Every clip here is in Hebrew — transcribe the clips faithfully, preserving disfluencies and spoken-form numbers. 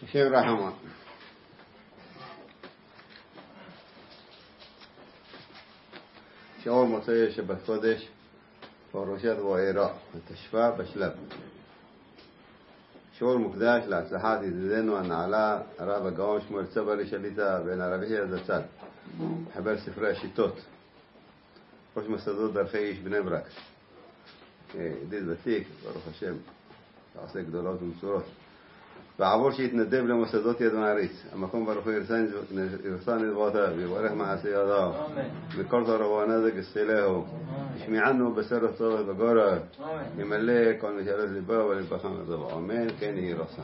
השם רחמה. שיעור מוצאי שבת קודש פרשת וארא, תשפ"א בשלב. שיעור מוקדש להצלחת ידידנו הנעלה הרב הגאון שמואל צברי שליט"א בן הרב יחיא זצ"ל, מחבר ספרי השיטות, ראש מוסדות דרכי איש בני ברק, ידיד ותיק, ברוך השם, עושה גדולות ומצורות. ועבור שהתנדב למוסדות יד מעריץ, המקום ברוך הוא ירצה נדבותיו, ויברך מעשי ידיו, וכל תורה ונזק יסחילהו, ישמיענו בסר טוב בגורל, ימלא כל משאלת ליבו ולבך מזבו. אמן, כן יהי רצון.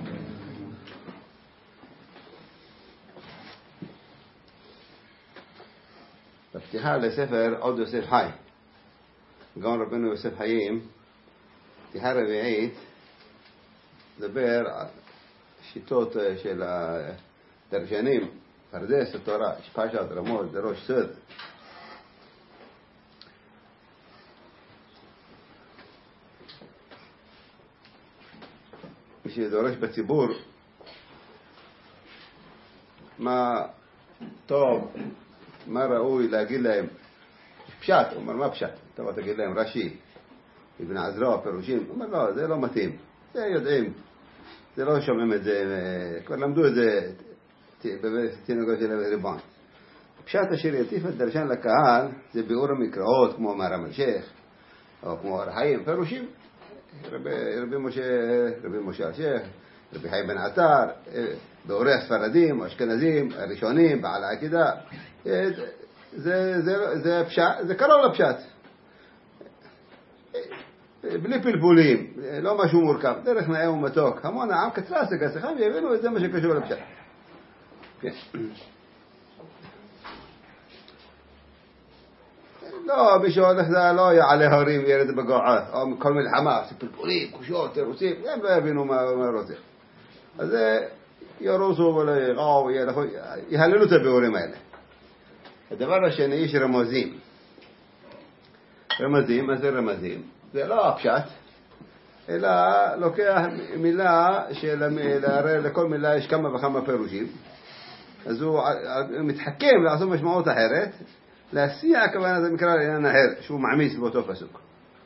בפתיחה לספר עוד יוסף חי, גאון רבנו יוסף חיים, פתיחה רביעית, דבר שיטות של הדרשנים, פרדס התורה, פשט, רמוז, דרוש, סוד. מי שדורש בציבור מה טוב, מה ראוי להגיד להם, פשט, הוא אומר מה פשט? טוב, תגיד להם רש"י, אבן עזרא, פירושים, הוא אומר לא, זה לא מתאים, זה יודעים, זה לא שומעים את זה, כבר למדו את זה בתינוקות של ריבון. פשט אשר יטיף הדרשן לקהל זה ביאור המקראות כמו מהר"ם אלשיך או כמו אור החיים, פירושים, רבי, רבי משה, רבי משה אלשיך, רבי חיים בן עטר, ביאורי הספרדים או אשכנזים הראשונים, בעל העקידה, זה, זה, זה, זה, פשט, זה קרוב לפשט, בלי פלפולים, לא משהו מורכב, דרך נאה ומתוק, המון העם קצרה סגה שיחם ויבינו את זה מה שקשור לפשט. כן. לא, מי שהולך זה לא יעלה הורים וירד בגועה, או כל מלחמה, פלפולים, קושות, תירוצים, הם לא יבינו מה הוא רוצה. אז זה ירוסו ולגעו, יהללו את הביאורים האלה. הדבר השני, יש רמזים. רמזים, מה זה רמזים? זה לא הפשט, אלא לוקח מילה שהרי לכל מילה יש כמה וכמה פירושים, אז הוא מתחכם לעשות משמעות אחרת, להסיע הכוונה זה מקרא לעניין אחר, שהוא מעמיס באותו פסוק.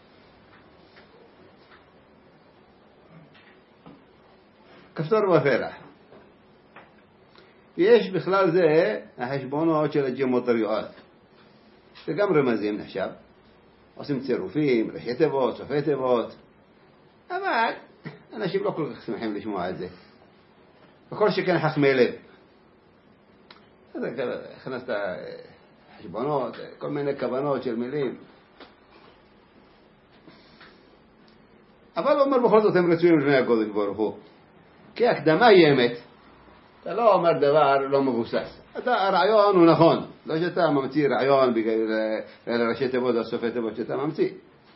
כפתור ופרח. ויש בכלל זה החשבונות של הג'מוטריות, זה גם רמזים נחשב, עושים צירופים, ראשי תיבות, סופי תיבות, אבל אנשים לא כל כך שמחים לשמוע את זה. וכל שכן חכמי לב. אז הכנסת חשבונות, כל מיני כוונות של מילים. אבל הוא אומר בכל זאת הם רצויים לפני הקודש ברוך הוא. כי הקדמה היא אמת. אתה לא אומר דבר לא מבוסס. אתה, הרעיון הוא נכון. לא שאתה ממציא רעיון בגלל ראשי תיבות או סופי תיבות שאתה ממציא.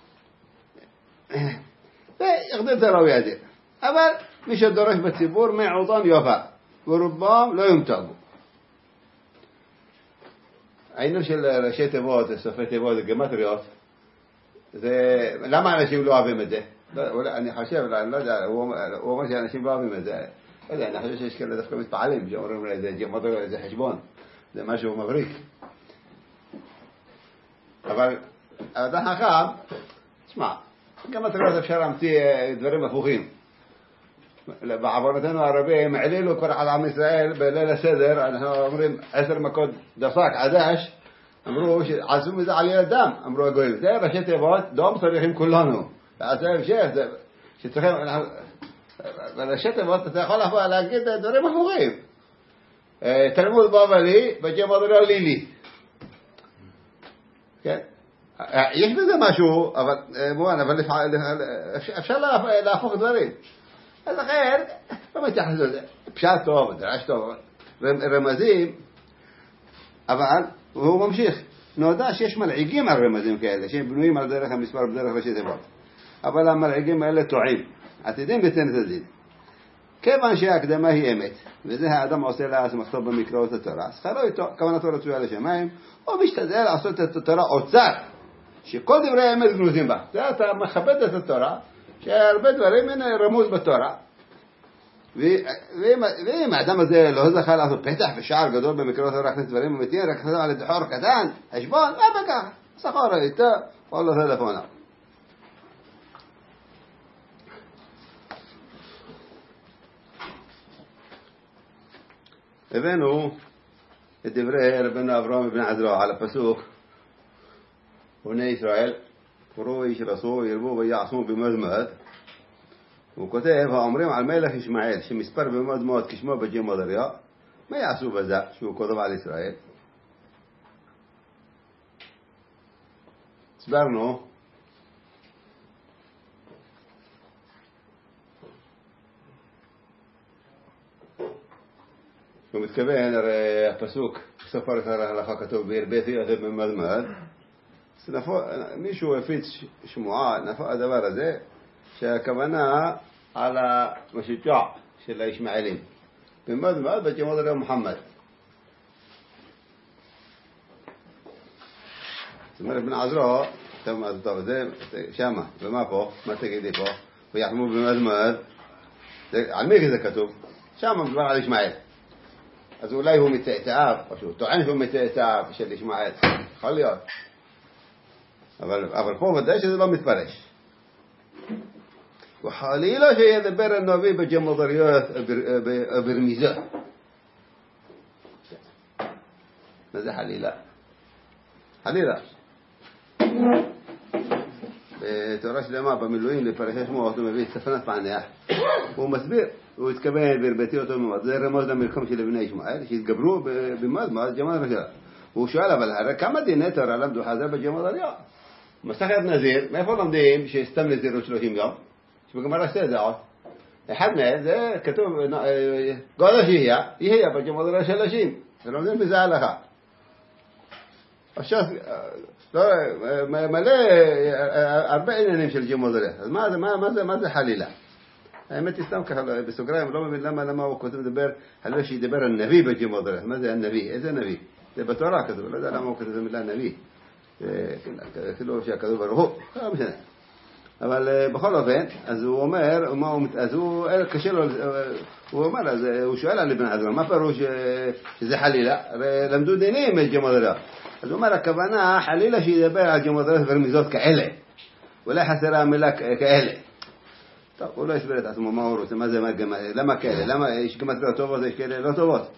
ויחדל תראוי את זה. אבל מי שדורש בציבור מעוטון יופה. ורובם לא יומתגו. העניין של ראשי תיבות, סופי תיבות, גמטריות, זה, למה אנשים לא אוהבים את זה? אני חושב, אני לא יודע, הוא אומר שאנשים לא אוהבים את זה. לא יודע, אני חושב שיש כאלה דווקא מתפעלים, שאומרים לי, זה גמטריות, זה חשבון, זה משהו מבריק. אבל, אתה חכם, תשמע, גמטריות אפשר להמציא דברים הפוכים. בעוונותינו הערבים, העלילו כל אחד עם ישראל בליל הסדר, אנחנו אומרים עשר מכות דפק, עדש, אמרו שעשו מזה על ילדם, אמרו הגויים, זה ראשי תיבות, דום צריכים כולנו, ועשה המשך, שצריכים, בראשי תיבות אתה יכול להגיד דברים אחורים, תלמוד בבלי, וג'מטריה לילי, כן? יש בזה משהו, אבל אפשר להפוך דברים. אז אחר, לא מתייחס לזה, פשט טוב, דרש טוב, רמזים, אבל, והוא ממשיך, נודע שיש מלעיגים על רמזים כאלה, שהם בנויים על דרך המספר בדרך ראשי תיבות, אבל המלעיגים האלה טועים, עתידים בתן זזית. כיוון שההקדמה היא אמת, וזה האדם עושה לה מכתוב במקראות התורה, שכרו איתו, כוונתו רצויה לשמיים, או משתדל לעשות את התורה אוצר, שכל דברי האמת גנוזים בה. זה אתה מכבד את התורה, שהרבה דברים הנה רמוז בתורה, ואם האדם הזה לא זכה לעשות פתח ושער גדול במקרה הזה, רק דברים אמיתיים, רק חזר על דחור קטן, חשבון, מה בכך? שכר איתו, או לו טלפונה. הבאנו את דברי רבנו אברהם בן עזרא על הפסוק, ובני ישראל קראו איש רסו ירבו ויעשו במזמד. הוא כותב, האומרים על מלך ישמעאל שמספר במזמד כשמו בג'מדריה, מה יעשו בזה שהוא כותב על ישראל? הסברנו הוא מתכוון, הרי הפסוק ספר את ההלכה כתוב והרביתי יתב במזמד, מישהו הפיץ שמועה, נפל הדבר הזה, שהכוונה על המשוגע של הישמעאלים במזמד בג'מדריה מוחמד. זאת אומרת בן עזרא, טוב, זה שמה, ומה פה? מה תגידי פה? ויחמו במזמד, על מי זה כתוב? שמה מדבר על ישמעאל. אז אולי הוא מתעתעב, או שהוא טוען שהוא מתעתעב של ישמעאל, יכול להיות. אבל, אבל פה ודאי שזה לא מתפרש. וחלילה שידבר הנביא בג'מדריות ברמיזה. מה זה חלילה? חלילה. בתורה שלמה במילואים לפרשי שמות הוא מביא ספנת פענח. הוא מסביר, הוא התכוון והרביתי אותו ממד. זה רמוז למלחם של בני ישמעאל שהתגברו במזמד ג'מדריה. הוא שואל, אבל הרי כמה דיני תורה למדו חז"ל בג'מדריה? מסכת נזיר, מאיפה לומדים שסתם נזירו שלושים יום? שבגמרא שתי דעות. אחד מהם זה כתוב גודל שיהיה, יהיה בג'מדריה שלושים. ולומדים בזה הלכה. עכשיו, מלא הרבה עניינים של ג'מדריה. אז מה זה, מה זה, מה זה חלילה? האמת היא סתם ככה בסוגריים, לא מבין למה, למה הוא כותב לדבר, חלילה שידבר על נביא בג'מדריה. מה זה הנביא? איזה נביא? זה בתורה כתוב, לא יודע למה הוא כותב את המילה נביא. כאילו שהכתוב ברוך הוא, לא משנה. אבל בכל אופן, אז הוא אומר, אז הוא קשה לו, הוא אומר, אז הוא שואל על בן עזרא, מה פירוש שזה חלילה? הרי למדו דינים בג'מדריה. אז הוא אומר, הכוונה חלילה שידבר על ג'מדריה ורמיזות כאלה. אולי חסרה המילה כאלה. טוב, הוא לא הסביר את עצמו מה הוא רוצה, מה זה, למה כאלה? למה יש גמטריות טובות, יש כאלה לא טובות?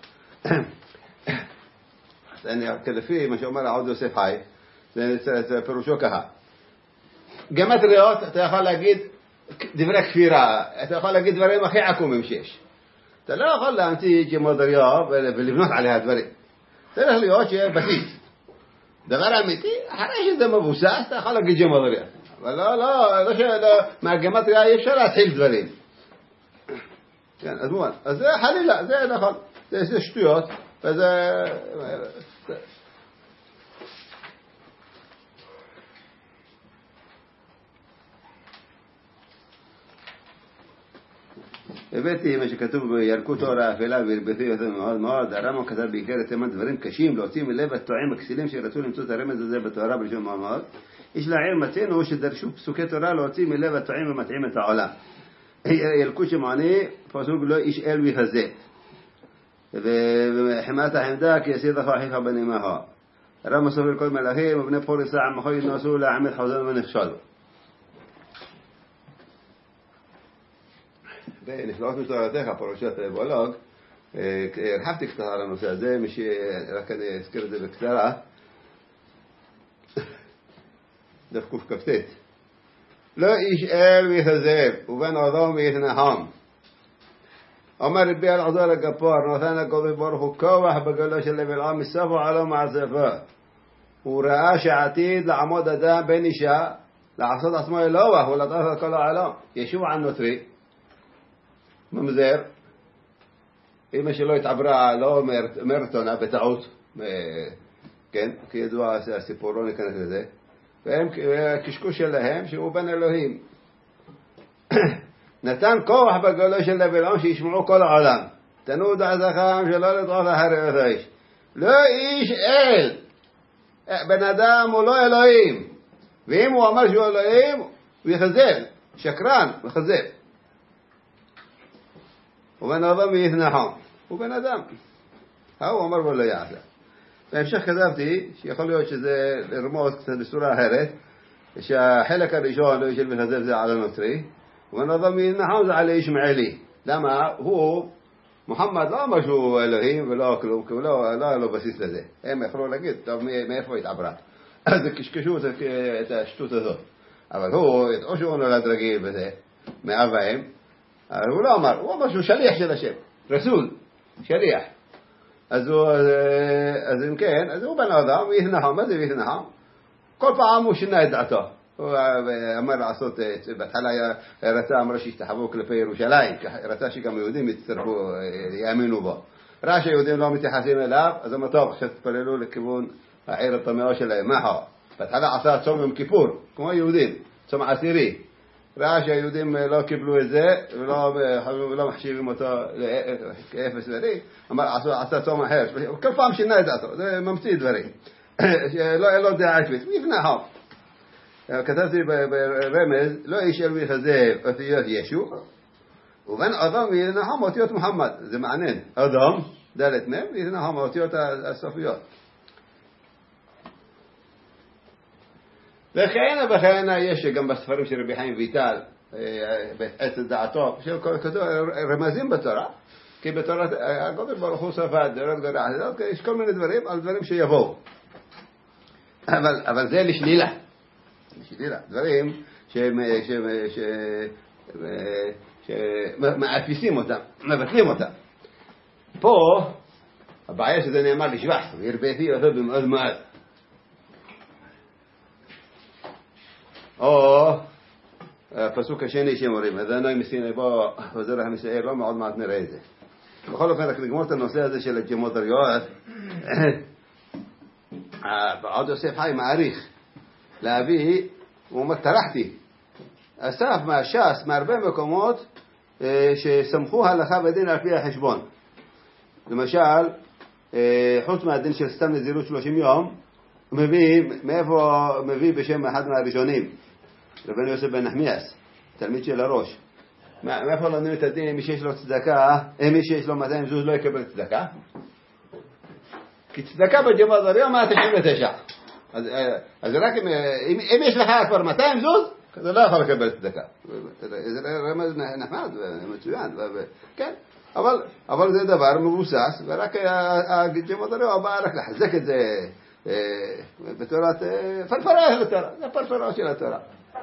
אז אני, כלפי מה שאומר העוד יוסף חי, זה פירושו ככה. גמטריות, אתה יכול להגיד דברי כפירה, אתה יכול להגיד דברים הכי עקומים שיש. אתה לא יכול להמציא ג'מדריה ולבנות עליה דברים. צריך להיות שיהיה בסיס. דבר אמיתי, אחרי שזה מבוסס, אתה יכול להגיד ג'מדריה. אבל לא, לא, לא שלא, מהגמטריה אי אפשר להתחיל דברים. כן, אז מובן. אז זה חלילה, זה נכון. זה שטויות, וזה... הבאתי מה שכתוב בילקוט אור האפלה והרביתי יותר מאוד מאוד. הרמב"ם כתב בעיקר את דברים קשים להוציא מלב הטועים הכסילים שרצו למצוא את הרמז הזה בתורה בראשון מאוד מאוד. יש לעיר מצינו שדרשו פסוקי תורה להוציא מלב הטועים ומטעים את העולם. ילקוט שמעני פסוק לא איש אל ויחזה וחמת החמדה כי יסיר לך אחיך בנימך. הרמב"ם סובר כל מלאכים ובני פורי סעם מחוי יתנסו לעמד חוזר ונכשלו. נפלאות מתורתך, פרשת בולוג, הרחבתי קצת על הנושא הזה, רק אני אזכיר את זה בקצרה. דף קכ"ט. לא ישאל ויכזב, ובן אדם ויתנחם. אומר רבי אלעזר הגפר, נתן הקדוש ברוך הוא כוח בגלו של בלעם מספו עלו מעצפו. הוא ראה שעתיד לעמוד אדם בן אישה, לעשות עצמו אלוה ולטרף את כל העולם. ישוע הנוצרי. ממזר, אמא שלו התעברה, לא מרתונה, בטעות, כן, כידוע הסיפור, לא ניכנס לזה, והם קשקוש שלהם שהוא בן אלוהים. נתן כוח בגלו של בלעם שישמעו כל העולם. תנו דעתכם שלא לטעות אחרי אותו איש. לא איש אל, בן אדם הוא לא אלוהים, ואם הוא אמר שהוא אלוהים, הוא יחזל, שקרן, מחזל. وبن آدم يثنحهم وبن آدم هو أمر ولا يعسى בהמשך כתבתי שיכול להיות שזה לרמוז קצת בסורה אחרת שהחלק הראשון של בן הזאב זה על הנוצרי ובן אדם ינחם זה על ישמעאלי למה הוא מוחמד לא אמר שהוא אלוהים ולא כלום כי לא היה לו בסיס לזה הם יכולו להגיד טוב מאיפה התעברה אז קשקשו את השטות הזאת אבל הוא או שהוא נולד רגיל בזה מאבאים הוא לא אמר הוא אמר שהוא שליח של השם רסול שליח אז הוא, אז אם כן, אז הוא בן אדם, ויתנחם, מה זה ויתנחם? כל פעם הוא שינה את דעתו. הוא אמר לעשות, בהתחלה רצה, אמר שישתחוו כלפי ירושלים, רצה שגם יהודים יצטרפו, יאמינו בו. ראה שהיהודים לא מתייחסים אליו, אז אמר טוב, עכשיו תפללו לכיוון העיר הטמאה שלהם, מה הוא? בהתחלה עשה צום יום כיפור, כמו יהודים, צום עשירי. ראה שהיהודים לא קיבלו את זה ולא מחשיבים אותו כאפס ורי אמר עשה צום אחר כל פעם שינה את דעתו זה ממציא דברים אין לו דעה עצמית ויפנחם כתבתי ברמז לא יישאר מחזה אותיות ישו ובן אדם וינחם אותיות מוחמד זה מעניין אדם דלת מם וינחם אותיות הסופיות וכהנה וכהנה יש גם בספרים של רבי חיים ויטל בעצת דעתו כתוב רמזים בתורה כי בתורה הקדוש ברוך הוא ספד יש כל מיני דברים על דברים שיבואו אבל, אבל זה לשלילה לשלילה דברים שמאפיסים אותם מבטלים אותם פה הבעיה שזה נאמר לשבח והרביתי אותו במאוד מאוד או הפסוק השני שאומרים אדוני מסיני בו וזרח מסעיר לא מאוד מעט נראה את זה בכל אופן רק נגמור את הנושא הזה של הג'מודריות עוד יוסף חי מעריך להביא הוא אומר טרחתי אסף מהש"ס מהרבה מקומות שסמכו הלכה ודין על פי החשבון למשל חוץ מהדין של סתם נזירות שלושים יום מביא מאיפה מביא בשם אחד מהראשונים רבנו יוסף בן נחמיאס תלמיד של הראש מאיפה לנו את הדין מי שיש לו צדקה מי שיש לו מאתיים זוז לא יקבל צדקה כי צדקה בג'מודריה מאה תשעים ותשע אז רק אם יש לך כבר מאתיים זוז אתה לא יכול לקבל צדקה זה רמז נחמד מצוין כן אבל זה דבר מבוסס ורק הג'מודריה בא רק לחזק את זה בתורת פרפרה של התורה זה פרפרה של התורה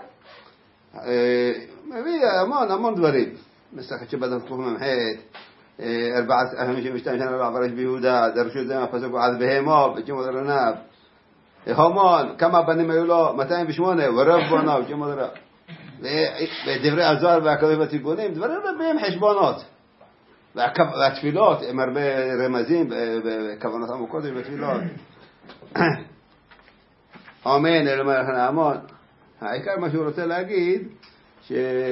מביא המון המון דברים מסכת שבת הפוך ממחית ארבעת חמישים ושתיים שנה לא עברש ביהודה דרשו את זה מהפסוק ועד בהמו בג'מודריה המון כמה בנים היו לו מאתיים ושמונה ורב בונו בג'מודריה ודברי הזוהר והכתובים הציבונים דברים רבים חשבונות והתפילות הם הרבה רמזים וכוונות עמוקות בתפילות אמן אלו מלך נעמון העיקר מה שהוא רוצה להגיד ש...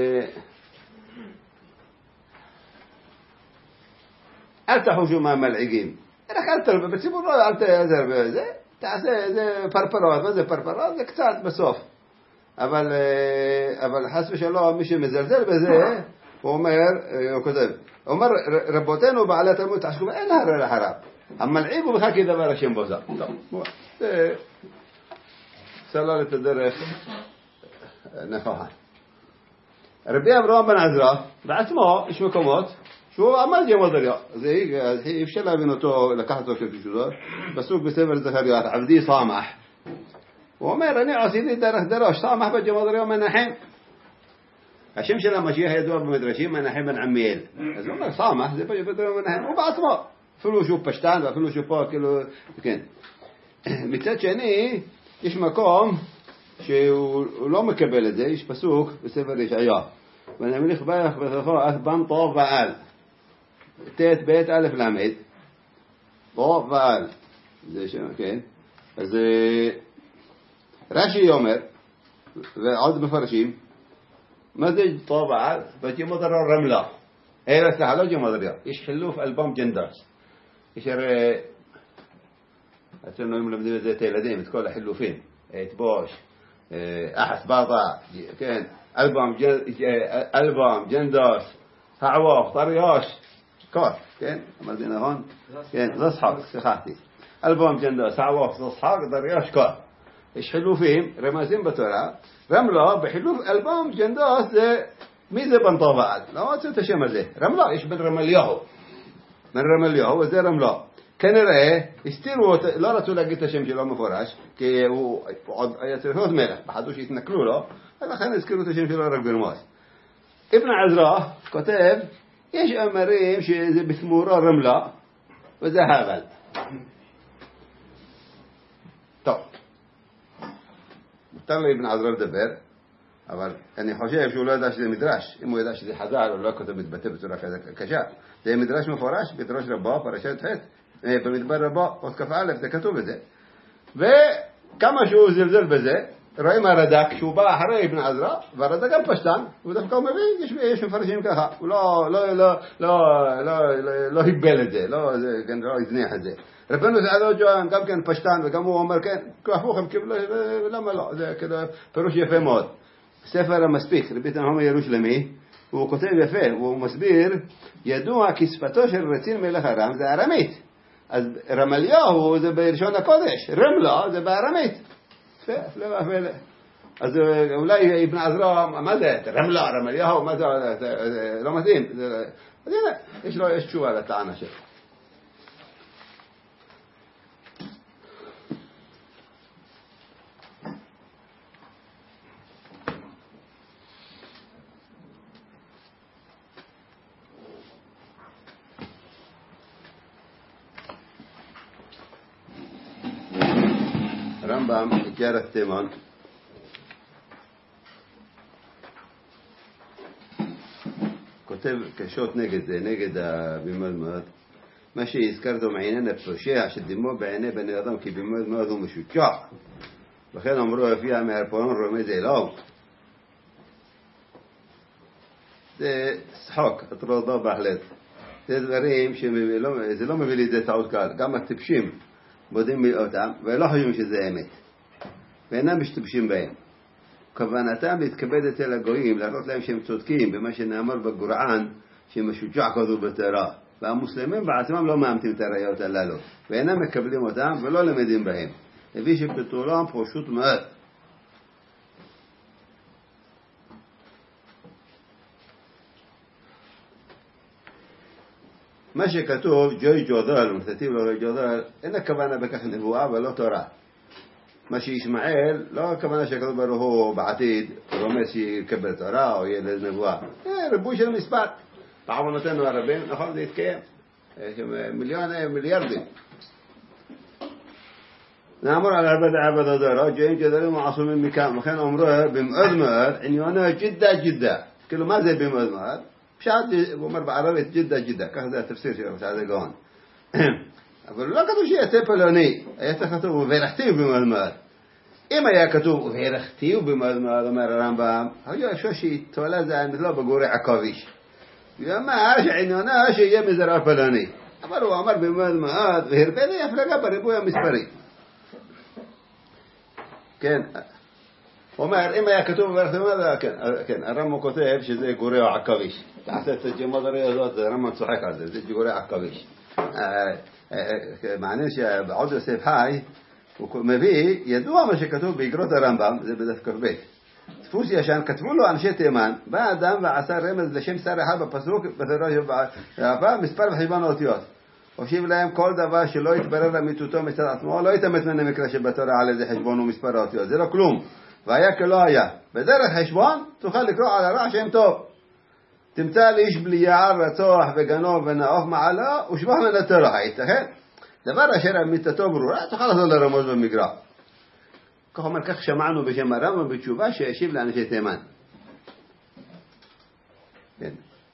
אל תחושו מה מלעיגים רק אל תרבה בציבור לא אל תעזר בזה תעשה איזה פרפרות מה זה פרפרות זה קצת בסוף אבל, אבל חס ושלום מי שמזלזל בזה הוא אומר הוא כותב הוא אומר רבותינו בעלי התלמוד תעשו אין הרי לחרב המלעיג הוא בכלל כדבר השם בוזה טוב זה סלל את הדרך נפחה רבי אברהם בן עזרא בעצמו יש מקומות שהוא עמד ג'מודריה אז אי אפשר להבין אותו לקחת אותו כפשוטו פסוק בספר זכריה עבדי סמח הוא אומר אני עשיתי דרך דרוש סמח בג'מודריה מנחם השם של המשיח ידוע במדרשים מנחם בן עמיאל אז הוא אומר סמח זה בג'מודריה מנחם הוא בעצמו אפילו שהוא פשטן ואפילו שהוא פה כאילו כן מצד שני יש מקום שהוא לא מקבל את זה יש פסוק בספר ישעיה ונמליך בייך ותכו אך בן טוב ועל תת בית א' למד טוב ועל זה שם כן אז רש"י אומר ועוד מפרשים מה זה טוב ועל בג'מודריה רמלה אלה סליחה לא ג'מודריה יש חילוף אלבום ג'נדרס יש הרי אצלנו הם למדים את זה את הילדים את כל החילופים את בוש אחס באטה כן אלבום אלבום ג'נדרס העواف طرياش כוח, כן? אמרתי נכון? כן, זה שחק, שכחתי. אלבום ג'נדוס, עווף זה שחק, דריוש כוח. יש חילופים, רמזים בתורה, רמלה, בחילוף אלבום ג'נדוס זה, מי זה בן טובעת? לא רוצה את השם הזה. רמלה, יש בן רמליהו. בן רמליהו, וזה רמלה. כנראה, הסתירו אותו, לא רצו להגיד את השם שלו מפורש, כי הוא עוד היה צריך עוד מלך, פחדו שהתנכלו לו, ולכן הזכירו את השם שלו רק ברמוז. אבן עזרא כותב, יש אמרים שזה בתמורה רמלה, וזה הבל. טוב. מותר לאבן עזרא לדבר, אבל אני חושב שהוא לא ידע שזה מדרש. אם הוא ידע שזה חז"ל, הוא לא כותב מתבטא בצורה קשה. זה מדרש מפורש, בדרש רבו, פרשת ח' במדבר רבו, עוד כף א', זה כתוב בזה. וכמה שהוא זלזל בזה, רואים הרד"ק שהוא בא אחרי אבן עזרא, והרד"ק גם פשטן, הוא דווקא הוא מבין, יש, יש מפרשים ככה, הוא לא, לא, לא, לא, לא, לא, לא היבל את זה, לא, זה, כן, לא הזניח את זה. רבנו סעדו גם כן פשטן, וגם הוא אומר, כן, כהפוך הם קיבלו, למה לא? זה כאילו פירוש יפה מאוד. ספר המספיק, רבי תנחום ירושלמי, הוא כותב יפה, הוא מסביר, ידוע כי שפתו של רצין מלך ארם זה ארמית. אז רמליהו זה בלשון הקודש, רמלה זה בארמית. יפה, הפלא ופלא. אז אולי אבן עזרא, מה זה? רמלה, רמליהו, מה זה? לא מתאים. אז הנה, יש לו, יש תשובה לטענה שלו. רמב"ם, איגרת תימן, כותב קשות נגד זה, נגד הבימוד מאוד. מה שהזכרתו מעניין הפושע שדימו בעיני בני אדם כי בימוד מאוד הוא משוצע. לכן אמרו הופיע מהרפאון רומז אלוהו. זה שחוק, הטרודה בהחלט. זה דברים שזה לא מביא לידי טעות קל. גם הטיפשים מודים אותם ולא חושבים שזה אמת. ואינם משתמשים בהם. כוונתם להתכבד אצל הגויים, להראות להם שהם צודקים במה שנאמר בקוראן, שמשוצע כזו בתורה. והמוסלמים בעצמם לא מאמתים את הראיות הללו, ואינם מקבלים אותם ולא למדים בהם. הביא שבתולם פשוט מאוד. מה שכתוב, ג'וי ג'ודל, ומתתיב לו ג'וי ג'ודל, אין הכוונה בכך נבואה ולא תורה. מה שישמעאל, לא הכוונה שכתוב ברוך הוא בעתיד, רומז שיקבל תורה או ילד נבואה. זה ריבוי של מספר. בעוונותינו הרבים, נכון, זה יתקיים. יש מיליון, מיליארדים. נאמר על עבד עבד הדרה, ג'ויים ג'דלים ועצומים מכאן. לכן אומרו, במאוד מאוד, עניונו ג'דה ג'דה. כאילו, מה זה במאוד מאוד? פשט, הוא אומר בערבית, ג'דה ג'דה. ככה זה התפסיר שלו, פשט זה גאון. אבל לא כתוב שיצא פלוני, היה צריך כתוב ובהלכתיו במאוד מאוד. אם היה כתוב ובהלכתיו במאוד מאוד, אומר הרמב"ם, היה שו שתולה זה לא בגורי עכביש. ואמר שעניונה שיהיה מזרע פלוני. אבל הוא אמר במאוד מאוד, והרבה לי הפלגה בריבוי המספרי. כן, הוא אומר, אם היה כתוב ובהלכתיו במאוד, כן, הרמב"ם כותב שזה גורי עכביש. תעשה את הג'מדרי הזאת, הרמב"ם צוחק על זה, זה גורי עכביש. מעניין שבעוד יוסף חי הוא מביא, ידוע מה שכתוב באגרות הרמב"ם, זה בדף כ"ב. דפוס ישן, כתבו לו אנשי תימן, בא אדם ועשה רמז לשם שר אחד בפסוק, בתורה מספר וחשבון האותיות. הושיב להם כל דבר שלא יתברר למיתותו מצד עצמו, לא יתאמץ מן המקרא שבתורה על איזה חשבון ומספר האותיות, זה לא כלום. והיה כלא היה. בדרך חשבון תוכל לקרוא על הרע שם טוב. תמצא לאיש בלי יער רצוח וגנוב ונאוך מעלה ושבח מן התורה, ייתכן? דבר אשר אמיתתו ברורה, תוכל לעשות לרמוז במגרע. כך אומר, כך שמענו בשם הרמב"ם בתשובה שהשיב לאנשי תימן. כן.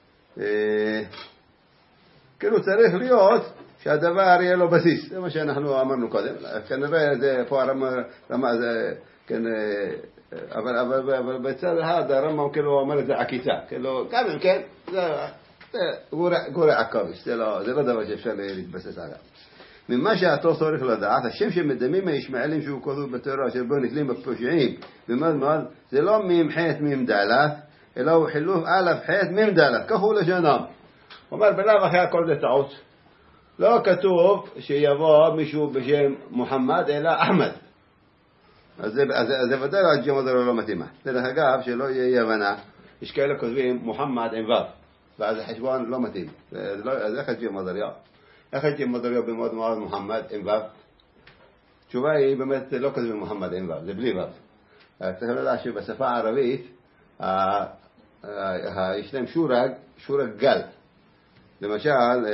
כאילו צריך להיות שהדבר יהיה לו בסיס. זה מה שאנחנו אמרנו קודם. כנראה זה פה הרמב"ם, זה, כן, אבל, אבל, אבל בצד אחד הרמב"ם כאילו אומר את זה עקיצה. כאילו, גם אם כן, זה, זה גורי עכביש. זה לא, זה לא דבר שאפשר להתבסס עליו. ממה שאתו צריך לדעת, השם שמדמים הישמעאלים שהוא כתוב בתורה, שבו נתלים בפושעים, במאוד מאוד, זה לא מ"ם ח' מ"ם ד', אלא הוא חילוף א' ח' מ"ם ד', כך הוא לשונם. הוא אומר, בלאו אחרי הכל זה טעות. לא כתוב שיבוא מישהו בשם מוחמד, אלא אחמד. אז זה, אז, אז זה ודאי הג'י מודריו לא מתאימה. דרך אגב, שלא יהיה הבנה, יש כאלה כותבים מוחמד עם וו, ואז החשבון לא מתאים. אז, לא, אז איך הג'י מודריו? איך הג'י מודריו במאוד מאוד מוחמד עם וו? התשובה היא באמת לא כותבים מוחמד עם וו, זה בלי וו. צריך לדעת שבשפה הערבית, יש להם שורג, שורג גל. למשל,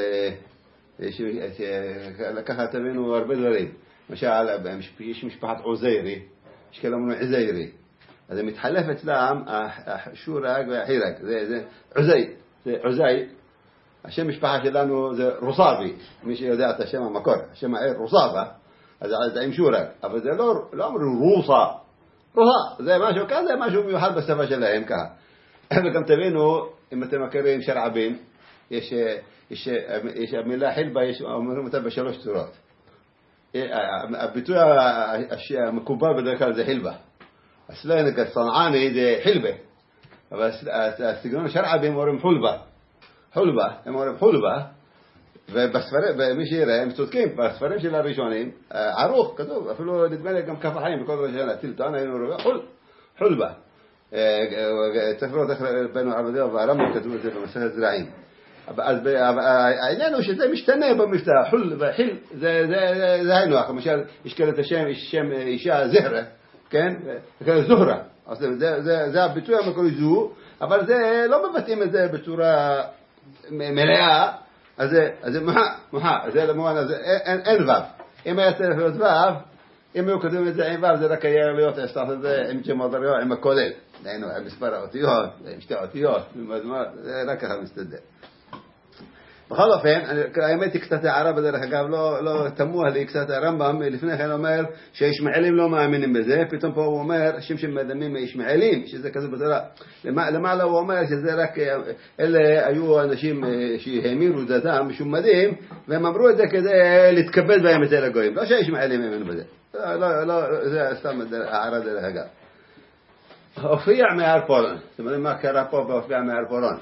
לקחת תבינו הרבה דברים. למשל, יש משפחת עוזירי, יש כאלה אומרים עזירי. אז זה מתחלף אצלם השורג והחירג. זה, זה עוזי, זה עוזי. השם משפחה שלנו זה רוסאבי. מי שיודע את השם המקור, השם העיר רוסאבה. אז זה עם שורג. אבל זה לא, לא אומרים רוסה. רוסה, זה משהו כזה, זה משהו מיוחד בשפה שלהם ככה. וגם תבינו, אם אתם מכירים שרעבים, יש, יש, יש המילה חילבה, יש, אומרים אותה בשלוש צורות. הביטוי המקובל בדרך כלל זה חילבה. הסלנג הצנעני זה חילבה. אבל הסגנון שרעבים אומרים חולבה. חולבה, הם אומרים חולבה. ובספרים, ומי שיראה, הם צודקים, בספרים של הראשונים, ערוך, כתוב, אפילו נדמה לי גם כף החיים, בכל ראשון, טילטון, היינו רואים, חול, חולבה. צריך לראות איך בנו עבדיה והרמב"ם כתוב את זה במסכת זרעים. אז העניין הוא שזה משתנה במבטא, חול וחיל, זה היינו, למשל, יש כאלה את השם, יש שם אישה זהרה, כן? וכאלה זוהרה. זה הביטוי המקורי זו, אבל זה לא מבטאים את זה בצורה מלאה, אז זה מוחה, מוחה, זה למובן הזה, אין וו. אם היה צריך להיות וו, אם היו כותבים את זה עם וו, זה רק היה להיות, אסתת את זה עם ג'מודריו, עם הכולל. דהיינו, עם מספר האותיות, עם שתי האותיות, זה רק ככה מסתדר. בכל אופן, האמת היא קצת הערה בדרך אגב, לא תמוה לי קצת הרמב"ם, לפני כן אומר שישמעאלים לא מאמינים בזה, פתאום פה הוא אומר, השם שמדמים ישמעאלים, שזה כזה בתורה. למעלה הוא אומר שזה רק, אלה היו אנשים שהאמירו דתם משומדים, והם אמרו את זה כדי להתכבד בהם אצל הגויים, לא שישמעאלים האמינו בזה. לא, זה סתם הערה דרך אגב. הופיע מהר פורון, זאת אומרת מה קרה פה והופיע מהר פורון.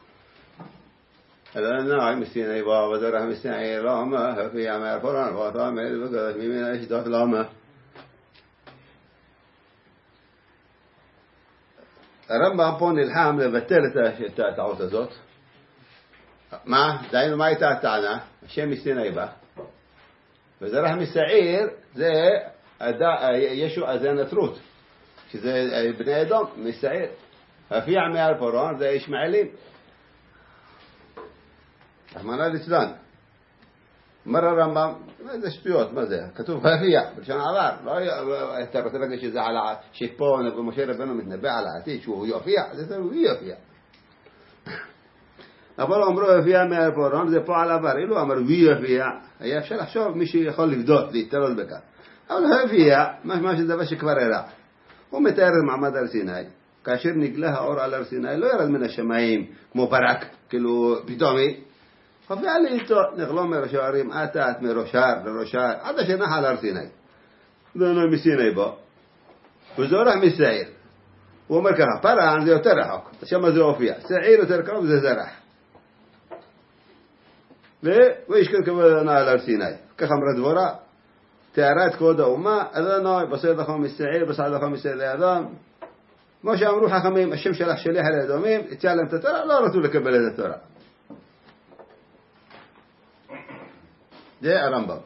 الناعم مسيني بابا درهم مسيني لامه في عمر فران وطامل بقدر مين اشتاق لامه הרמב"ם פה נלחם לבטל את הטעות הזאת. מה? דהיינו מה הייתה הטענה? השם מסיני בא. וזרח מסעיר זה ישו, זה הנצרות. שזה בני אדום, מסעיר. הפיע מהר פורון זה ישמעאלים. רחמנא ליצלן. אומר הרמב"ם, זה שטויות, מה זה? כתוב הפיע, בלשון עבר. אתה רוצה להגיד שזה על שפה ומשה רבנו מתנבא על העתיד, שהוא יופיע, זה הוא יופיע. אבל אמרו הפיע מהר פורון, זה פה על עבר. אילו אמרו יופיע, היה אפשר לחשוב מי שיכול לבדות, להתתלות בכך. אבל הפיע, משמע שזה דבר שכבר הרע. הוא מתאר את מעמד הר סיני. כאשר נגלה האור על הר סיני, לא ירד מן השמיים, כמו ברק, כאילו פתאומי. הופיע לי איתו, נגלו מראש הערים, עטת מראש הר לראש הר, עד שנח על הר סיני. זה לא מסיני בו. וזורח מסעיר. הוא אומר ככה, פרען זה יותר רחוק, שם זה הופיע. סעיר יותר קרוב זה זרח. ויש כבוד על הר סיני. ככה אמרה דבורה, תיארה את כבוד האומה, אדוני, בסעיר לכם מסעיר, בסעיר לכם מסעיר לאדם. כמו שאמרו חכמים, השם שלח שליח על האדומים, הציע להם את התורה, לא רצו לקבל את התורה. זה הרמב"ם.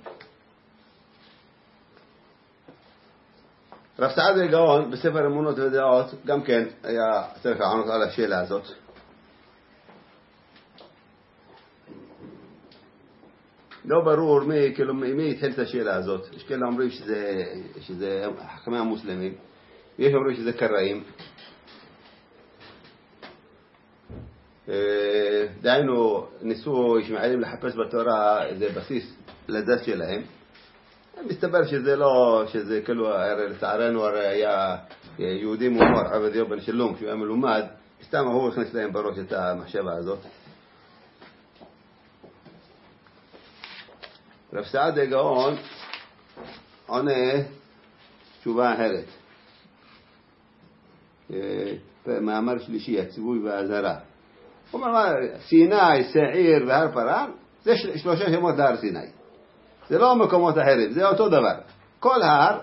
רב סעדיה גאון בספר אמונות ודעות גם כן היה צריך לענות על השאלה הזאת. לא ברור מי, כאילו, מי התחיל את השאלה הזאת. יש כאלה אומרים שזה, שזה חכמי המוסלמים, ויש אומרים שזה קראים. דהיינו ניסו ישמעאלים לחפש בתורה איזה בסיס לדת שלהם. מסתבר שזה לא, שזה כאילו, לצערנו הרי היה יהודי מומר, עבדיה בן שלום, כשהוא היה מלומד, סתם הוא הכניס להם בראש את המחשבה הזאת. רב סעדיה גאון עונה תשובה אחרת. מאמר שלישי, הציווי והאזהרה. הוא אומר, מה, סיני, שעיר והר פרן, זה שלושה שמות להר סיני. זה לא מקומות אחרים, זה אותו דבר. כל הר,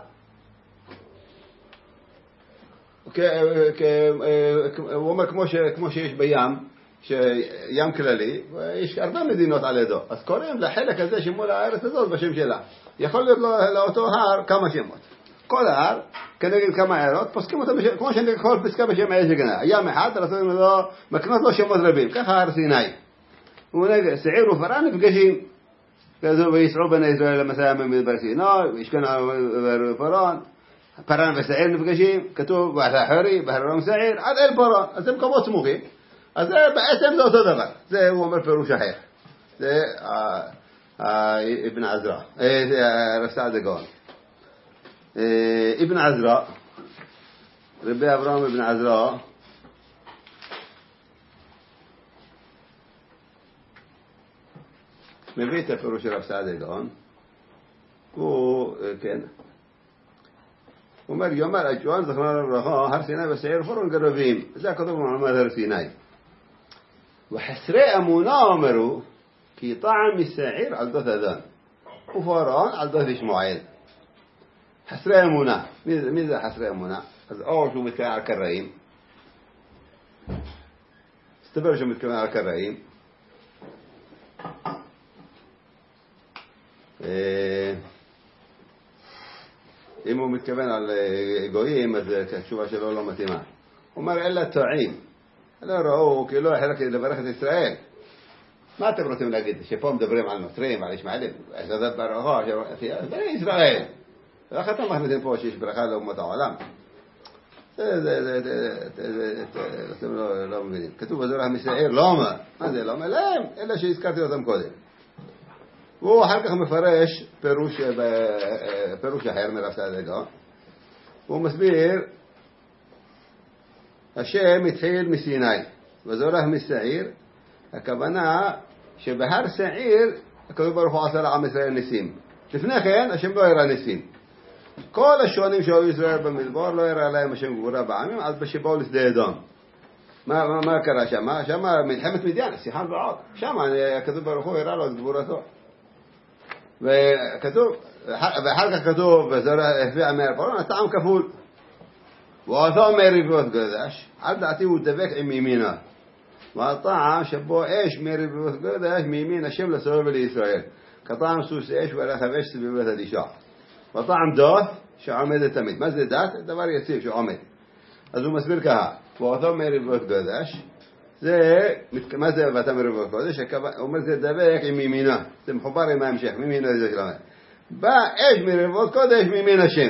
הוא אומר כמו שיש בים, ים כללי, יש הרבה מדינות על ידו. אז קוראים לחלק הזה שמול הארץ הזאת בשם שלה. יכול להיות לאותו הר כמה שמות. כל הר, כנגד כמה עיירות, פוסקים אותו בשם, כמו שכל פסקה בשם עיר שגנה. ים אחד, רצים לו, מקנות לו שמות רבים. ככה הר סיני. הוא נגד, שעיר ופרן נפגשים. כזו ויסעו בני ישראל למסע ממדבר סיני, וישכנו פרן. פרן ושעיר נפגשים, כתוב בהר חורי, בהר רום שעיר, עד אל פרן. אז זה מקומות סמוכים. אז זה בעצם זה אותו דבר. זה הוא אומר פירוש אחר. זה אבן עזרא. רב סעדה גאון. אבן עזרא, רבי אברהם אבן עזרא, מביא את הפירוש של רב סעדה גאון. הוא, כן. הוא אומר, יאמר אג'ואן זכרונה לברכה, הר סיני ושעיר פרן קרובים. זה הכתוב במעמד הר סיני. وحسري أمونا أمروا في طعم السعير على ذات أذان وفران على ذات إشماعيل. حسري أمونا ماذا حسري أمونا؟ أول شو متكلم على الكرائم، استبر شو متكلم على الكرائم. אם הוא מתכוון על גויים, אז התשובה שלו לא מתאימה. הוא אומר, אלא טועים. לא ראו, כי לא החלק לברך את ישראל. מה אתם רוצים להגיד? שפה מדברים על נוצרים, על ישמעאלים, עזרת ברכה, בני ישראל. איך אתם מחליטים פה שיש ברכה לאומות העולם? זה, זה, זה, אתם לא מבינים. כתוב בזורח משעיר, לא אומר. מה זה לא אומר? להם, אלה שהזכרתי אותם קודם. והוא אחר כך מפרש פירוש, פירוש אחר מרב סעדה גאון. הוא מסביר, השם התחיל מסיני, וזורח משעיר, הכוונה שבהר שעיר, הקדוש ברוך הוא עשה לעם ישראל ניסים. לפני כן, השם לא הראה ניסים. כל השונים שהיו ישראל במדבר, לא הראה להם השם גבורה בעמים, אז שבאו לשדה אדום. מה, מה, מה קרה שם? שם מלחמת מדיין, סיחן ועוד. שם הקדוש ברוך הוא הראה לו את גבורתו. וכתוב, ואחר כך כתוב, וזורח הפיע מהפרון, הטעם כפול. ואותו מריבות קודש, עד דעתי הוא דבק עם ימינה. והטעם שבו אש מריבות קודש מימין השם לסובב לישראל. כטעם סוס אש ורכב אש סביבת הדישה. וטעם דת שעומדת תמיד. מה זה דת? דבר יציב שעומד. אז הוא מסביר ככה. ואותו מריבות קודש, זה, מה זה ואתה מריבות קודש? הוא אומר זה דבק עם ימינה. זה מחובר עם ההמשך. מימינה זה שלמה. בא אש מריבות קודש מימין השם.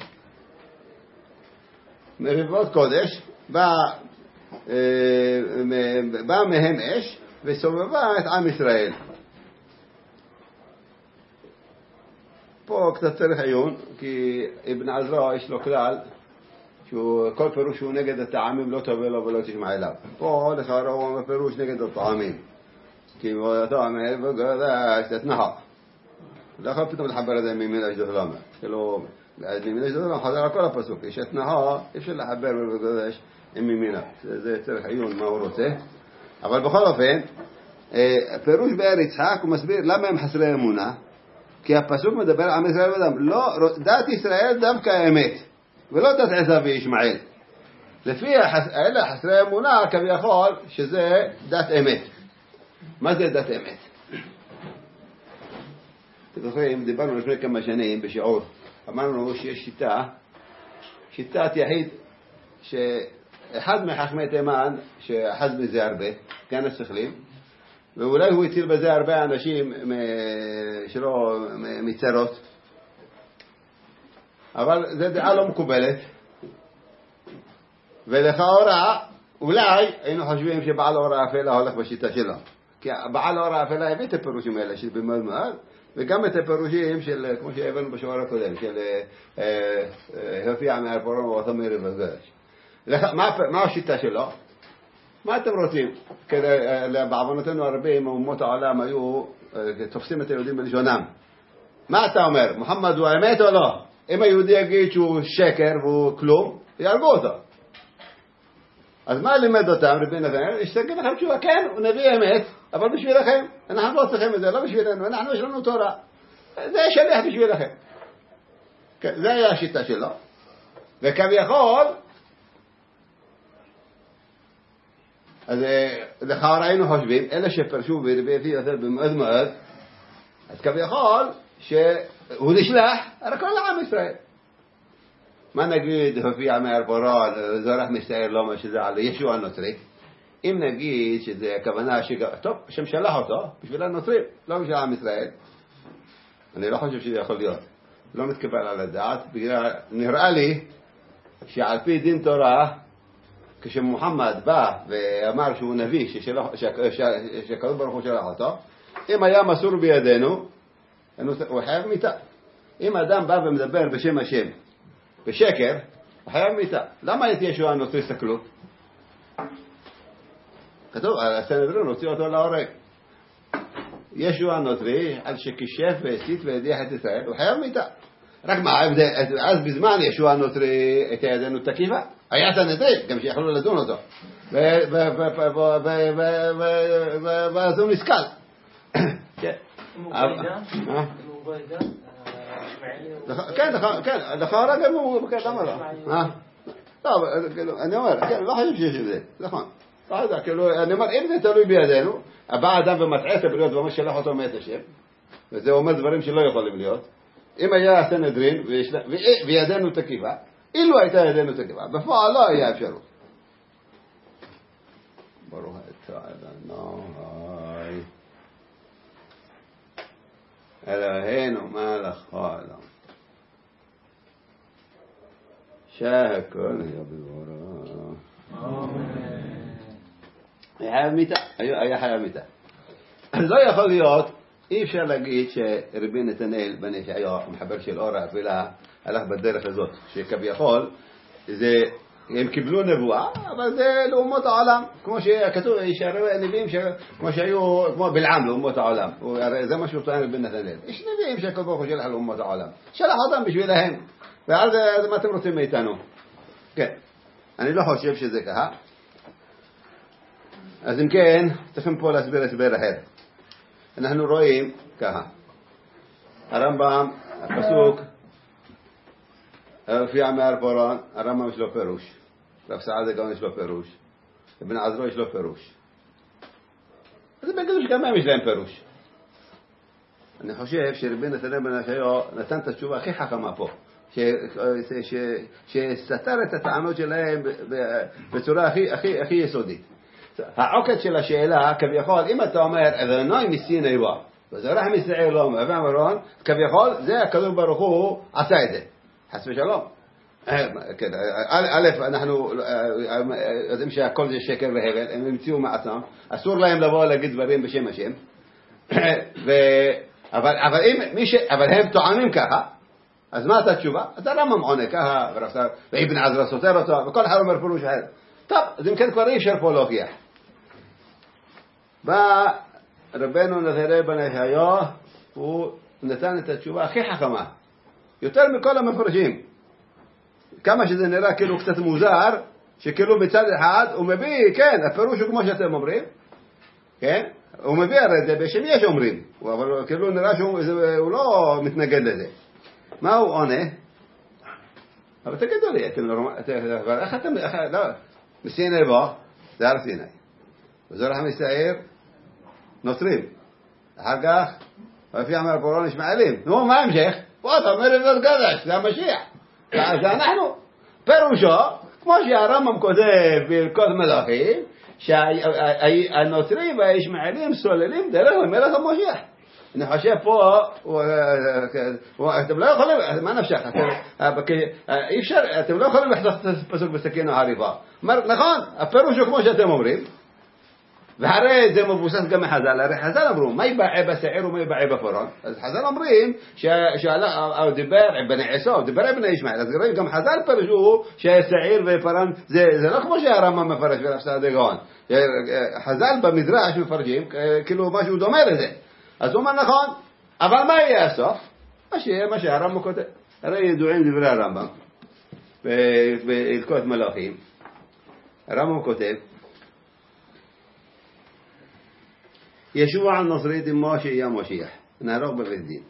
מריבות קודש, בא, בא מהם אש וסובבה את עם ישראל. פה קצת צריך עיון, כי אבן עזרא יש לו כלל, שכל פירוש הוא נגד הטעמים לא תבוא לו ולא תשמע אליו. פה לכאורה הוא פירוש נגד הטעמים. כי הוא טעם וגדש תתנחה. לא יכול פתאום לחבר את זה מימין אשדות למה. כאילו, מימין אשדות למה חזר על כל הפסוק. יש התנחה, אפשר לחבר וגדש עם מימינה. זה צריך עיון מה הוא רוצה. אבל בכל אופן, פירוש באר יצחק הוא מסביר למה הם חסרי אמונה. כי הפסוק מדבר על עם ישראל ואדם. לא, דת ישראל דווקא האמת. ולא דת עשיו וישמעאל. לפי אלה חסרי אמונה כביכול שזה דת אמת. מה זה דת אמת? אתם זוכרים, דיברנו לפני כמה שנים בשיעור. אמרנו שיש שיטה, שיטת יחיד, שאחד מחכמי תימן, שאחז בזה הרבה, כאן השכלים, ואולי הוא הציל בזה הרבה אנשים שלא מצרות, אבל זו דעה לא מקובלת, ולכאורה, אולי היינו חושבים שבעל אור האפלה הולך בשיטה שלו, כי בעל אור האפלה הביא את הפירושים האלה של במאוד מאוד, וגם את הפירושים של, כמו שהבאנו בשיעור הקודם, של הופיע מהפורום ואותו מריב וגדש. מה השיטה שלו? מה אתם רוצים? בעוונותינו הרבים, אומות העולם היו תופסים את היהודים בלשונם. מה אתה אומר? מוחמד הוא האמת או לא? אם היהודי יגיד שהוא שקר והוא כלום, יהרגו אותו. אז מה לימד אותם רבי נתנאל? יש תגיד לכם תשובה, כן, הוא נביא אמת, אבל בשבילכם, אנחנו לא צריכים את זה, לא בשבילנו, אנחנו יש לנו תורה. זה שליח בשבילכם. כן, זה היה השיטה שלו. וכביכול, אז לכאורה היינו חושבים, אלה שפרשו ברבי לפי יותר במאוד מאוד, אז כביכול שהוא נשלח על כל העם ישראל. מה נגיד הופיע מהרפורון, זורח מסתער לא מה שזה על ישוע הנוצרי? אם נגיד שזה הכוונה שגם, טוב, השם שלח אותו בשביל הנוצרים, לא בשביל עם ישראל. אני לא חושב שזה יכול להיות. לא מתקבל על הדעת, בגלל, נראה לי שעל פי דין תורה, כשמוחמד בא ואמר שהוא נביא, שהקדוש ברוך הוא שלח אותו, אם היה מסור בידינו, הוא חייב מיתה. אם אדם בא ומדבר בשם השם, בשקר, הוא חייב מיתה. למה את ישוע הנוצרי סקלו? כתוב, הסנהדרין הוציא אותו להורג. ישוע הנוצרי, על שכישף והסית והדיח את ישראל, הוא חייב מיתה. רק מה, אז בזמן ישוע הנוצרי את ידינו תקיפה, היה סנהדרין, גם שיכולו לדון אותו. ואז הוא נסכל. כן. אם הוא גויגה? אם הוא גויגה? כן, כן, לכאורה גם הוא, כן, למה לא? טוב, אני אומר, כן, לא חושב שיש את זה, נכון. לא יודע, כאילו, אני אומר, אם זה תלוי בידינו, הבא אדם ומטעה את הבריות ואומר שלח אותו מאת השם, וזה אומר דברים שלא יכולים להיות, אם היה הסנהדרין וידנו תקיפה, אילו הייתה ידנו תקיפה, בפועל לא היה אפשרות. ברוך אתה אדוני אלוהינו מלך העולם שהכל היה בדברו. היה חייב מיתה, היה חייב מיתה. אז לא יכול להיות, אי אפשר להגיד שרבי נתנאל בן ישעיהו, המחבר של אור האפלה, הלך בדרך הזאת, שכביכול זה, הם קיבלו נבואה, אבל זה לאומות העולם, כמו שכתוב, ישארו הנביאים כמו שהיו, כמו בלעם לאומות העולם, זה מה שהוא טוען רבי נתנאל. יש נביאים שהקדוש ברוך הוא שלח לאומות העולם, שלח אותם בשבילהם, ואז מה אתם רוצים מאיתנו? כן, אני לא חושב שזה ככה. אז אם כן, צריכים פה להסביר הסבר אחר. אנחנו רואים ככה, הרמב"ם, הפסוק, הופיע מהרפורון, הרמב"ם יש לו פירוש, רב סעדה גאון יש לו פירוש, אבן עזרא יש לו פירוש. אז בגלל שגם הם יש להם פירוש. אני חושב שרבי נתנאל בן ישעיהו נתן את התשובה הכי חכמה פה, שסתר את הטענות שלהם בצורה הכי יסודית. העוקד של השאלה, כביכול, אם אתה אומר, אדוני מסיני בא, וזרח מישראל לא, ואמרון, כביכול, זה הקדוש ברוך הוא עשה את זה. חס ושלום. א', אנחנו יודעים שהכל זה שקר והבל, הם המציאו מעצם, אסור להם לבוא להגיד דברים בשם השם, אבל הם טוענים ככה, אז מה אתה תשובה? אז הרמב"ם עונה ככה, ואבן עזרא סותר אותו, וכל אחד אומר פירוש אחר. טוב, אז אם כן כבר אי אפשר פה להוכיח. בא רבנו נתנאל בן ישעיהו, הוא נתן את התשובה הכי חכמה, יותר מכל המפרשים. כמה שזה נראה כאילו קצת מוזר, שכאילו בצד אחד הוא מביא, כן, הפירוש הוא כמו שאתם אומרים, כן? הוא מביא הרי את זה בשם יש אומרים, אבל כאילו נראה שהוא לא מתנגד לזה. מה הוא עונה? אבל תגידו לי, אתם לא, איך אתם, לא, מסיני בא, זה הר סיני. וזרח מסעיר, נוצרים. אחר כך, לפי מהרפורון ישמעאלים. נו, מה המשך? פה אתה אומר לבנות גדש, זה המשיח. זה אנחנו. פירושו, כמו שהרמב"ם כותב ברכות מלכים, שהנוצרים והישמעאלים סוללים דרך למלך המשיח. אני חושב פה, אתם לא יכולים, מה נפשך? אי אפשר, אתם לא יכולים לחתוך את הפסוק בסכין או חריפה. נכון, הפירוש הוא כמו שאתם אומרים, והרי זה מבוסס גם מחז"ל. הרי חז"ל אמרו, מה יבעה בשעיר ומה יבעה בפרון? אז חז"ל אומרים, שהוא דיבר בני עשו, דיבר בני ישמעאל. אז גם חז"ל פרשו שהשעיר ופרון, זה לא כמו שהרמב"ם מפרש ורב סעדה גאון. חז"ל במדרש מפרשים, כאילו משהו דומה לזה. אז הוא אומר נכון, אבל מה יהיה הסוף? מה שהרמב"ם כותב. הרי ידועים דברי הרמב"ם בהלכות מלכים, הרמב"ם כותב, ישוע הנוצרי דמו שיהיה משיח, נהרוג בבית דין.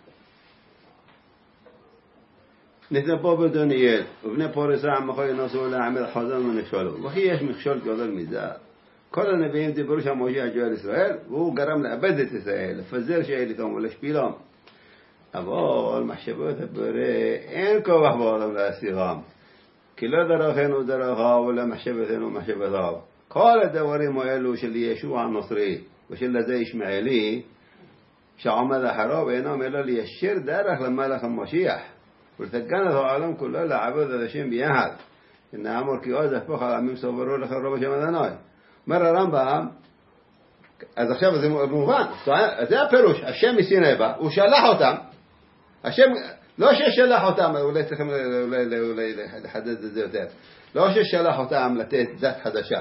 נתנפו בדוניאל, ובני פורס עמכו ינסו להעמיד חזון ונכשלו. וכי יש מכשול גדול מזה. כל הנביאים דיברו שהמשיח יגיע לישראל, והוא גרם לאבד את ישראל, לפזר שאליתם ולהשפילם. אבל מחשבות הבורא אין כוח בעולם להסירם. כי לא דרכנו דרכיו ולא מחשבתנו מחשבתיו. כל הדברים האלו של ישוע הנוצרי ושל זה ישמעאלי שעומד אחריו אינם אלא ליישר דרך למלך המשיח ולתקן את העולם כולו לעבוד את השם ביחד. שנאמר כי עוד הפוך העמים סוברו לחרוב השם אדוני. אומר הרמב"ם, אז עכשיו זה מובן, זה הפירוש, השם מסיני בא, הוא שלח אותם, השם, לא ששלח אותם, אולי צריכים לחדד את זה יותר, לא ששלח אותם לתת דת חדשה,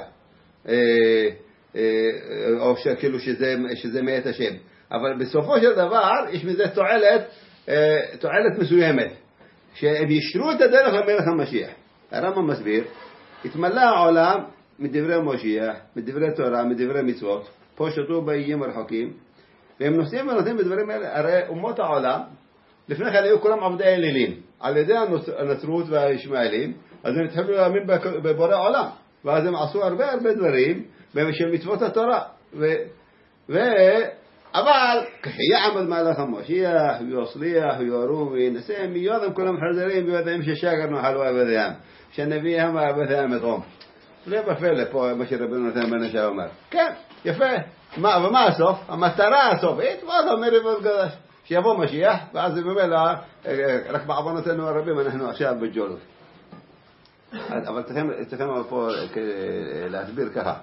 או כאילו שזה מאת השם, אבל בסופו של דבר יש מזה תועלת, תועלת מסוימת, שהם ישרו את הדרך למלך המשיח. הרמב"ם מסביר, התמלא העולם מדברי משיח, מדברי תורה, מדברי מצוות, פה שתו באיים הרחוקים, והם נושאים ונושאים בדברים האלה. הרי אומות העולם, לפני כן היו כולם עבדי אלילים, על ידי הנצרות והישמעאלים, אז הם התחילו להאמין בבורא עולם, ואז הם עשו הרבה הרבה דברים של מצוות התורה. ו... ו... אבל כשיעמד מלך המשיח, ויוצליח, ויורום, וינסה, מיד הם כולם חזרים, ויודעים ששגרנו חלו עבדיהם, שהנביא הם עבדיהם יתרום. לא בפלא פה מה שרבנו נתן בן ישעיה אומר. כן, יפה. מה, ומה הסוף? המטרה הסופית, מה זה אומר יבוא גדש? שיבוא משיח, ואז במילא, רק בעוונותינו הרבים אנחנו עכשיו בג'ולות. אבל צריכים פה להסביר ככה.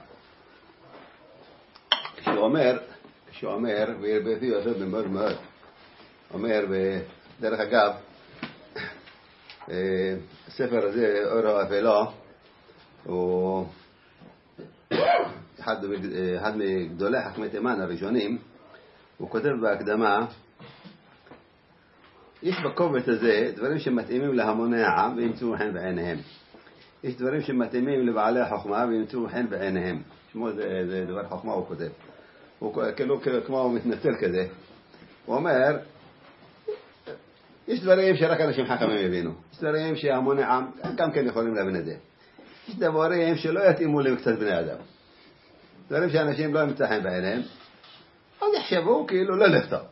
כשהוא אומר, כשהוא אומר, והרבתי יוסף במאוד מאוד, אומר, ודרך אגב, הספר הזה, אור האפלה, הוא אחד, אחד מגדולי חכמי תימן הראשונים. הוא כותב בהקדמה, יש בקובץ הזה דברים שמתאימים להמוני העם וימצאו חן בעיניהם. יש דברים שמתאימים לבעלי החוכמה וימצאו חן בעיניהם. שמו זה, זה דבר חוכמה הוא כותב. הוא כאילו כמו הוא מתנצל כזה. הוא אומר, יש דברים שרק אנשים חכמים יבינו. יש דברים שהמוני עם גם כן יכולים להבין את זה. יש דברים שלא יתאימו לקצת בני אדם. דברים שאנשים לא ימצאו בעיניהם. אז יחשבו כאילו לא לכתוב.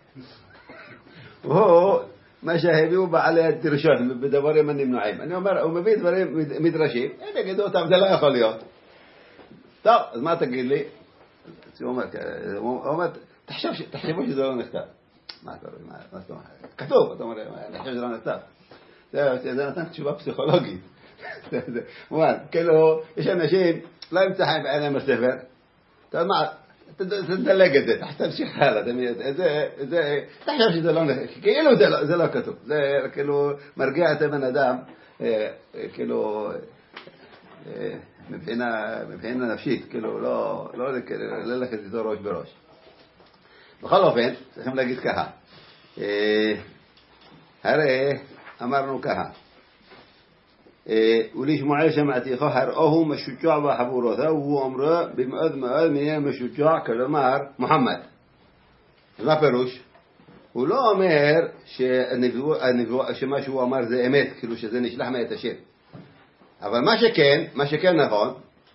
והוא מה שהביאו בעלי הדרשות בדברים הנמנועים. אני אומר, הוא מביא דברים מדרשים, הם יגידו אותם, זה לא יכול להיות. טוב, אז מה תגיד לי? הוא אומר, תחשבו שזה לא נכתב. מה אתה אומר? כתוב, אתה אומר, אני חושב שזה לא נכתב. זה נתן תשובה פסיכולוגית. כאילו, יש אנשים, לא ימצאו בעיניהם הספר. אתה אומר, תדלג את זה, תמשיך הלאה, תחשב שזה לא נכתב, כאילו זה לא כתוב, זה כאילו מרגיע את הבן אדם, כאילו, מבחינה נפשית, כאילו, לא ללכת איתו ראש בראש. בכל אופן, צריכים להגיד ככה, הרי אמרנו ככה, ולשמואל שמעתיך הראהו משוגע בחבורותיו, והוא אמרו במאוד מאוד מהיה משוגע, כלומר מוחמד. מה פירוש? הוא לא אומר שמה שהוא אמר זה אמת, כאילו שזה נשלח מאת השם. אבל מה שכן, מה שכן נכון,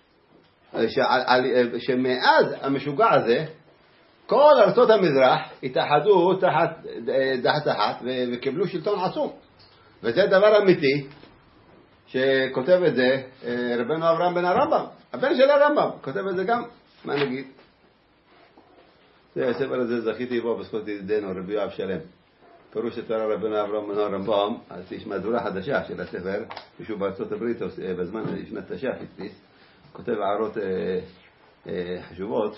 שמאז המשוגע הזה, כל ארצות המזרח התאחדו תחת דעת אחת וקיבלו שלטון עצום. וזה דבר אמיתי. שכותב את זה רבנו אברהם בן הרמב"ם, הבן של הרמב"ם, כותב את זה גם, מה נגיד? זה הספר הזה זכיתי בו בזכות ידידנו רבי יואב שלם, פירוש התורה רבנו אברהם בן הרמב"ם. אז יש מהדורה חדשה של הספר, מישהו בארצות הברית בזמן שנת תש"ח הדפיס, כותב הערות חשובות.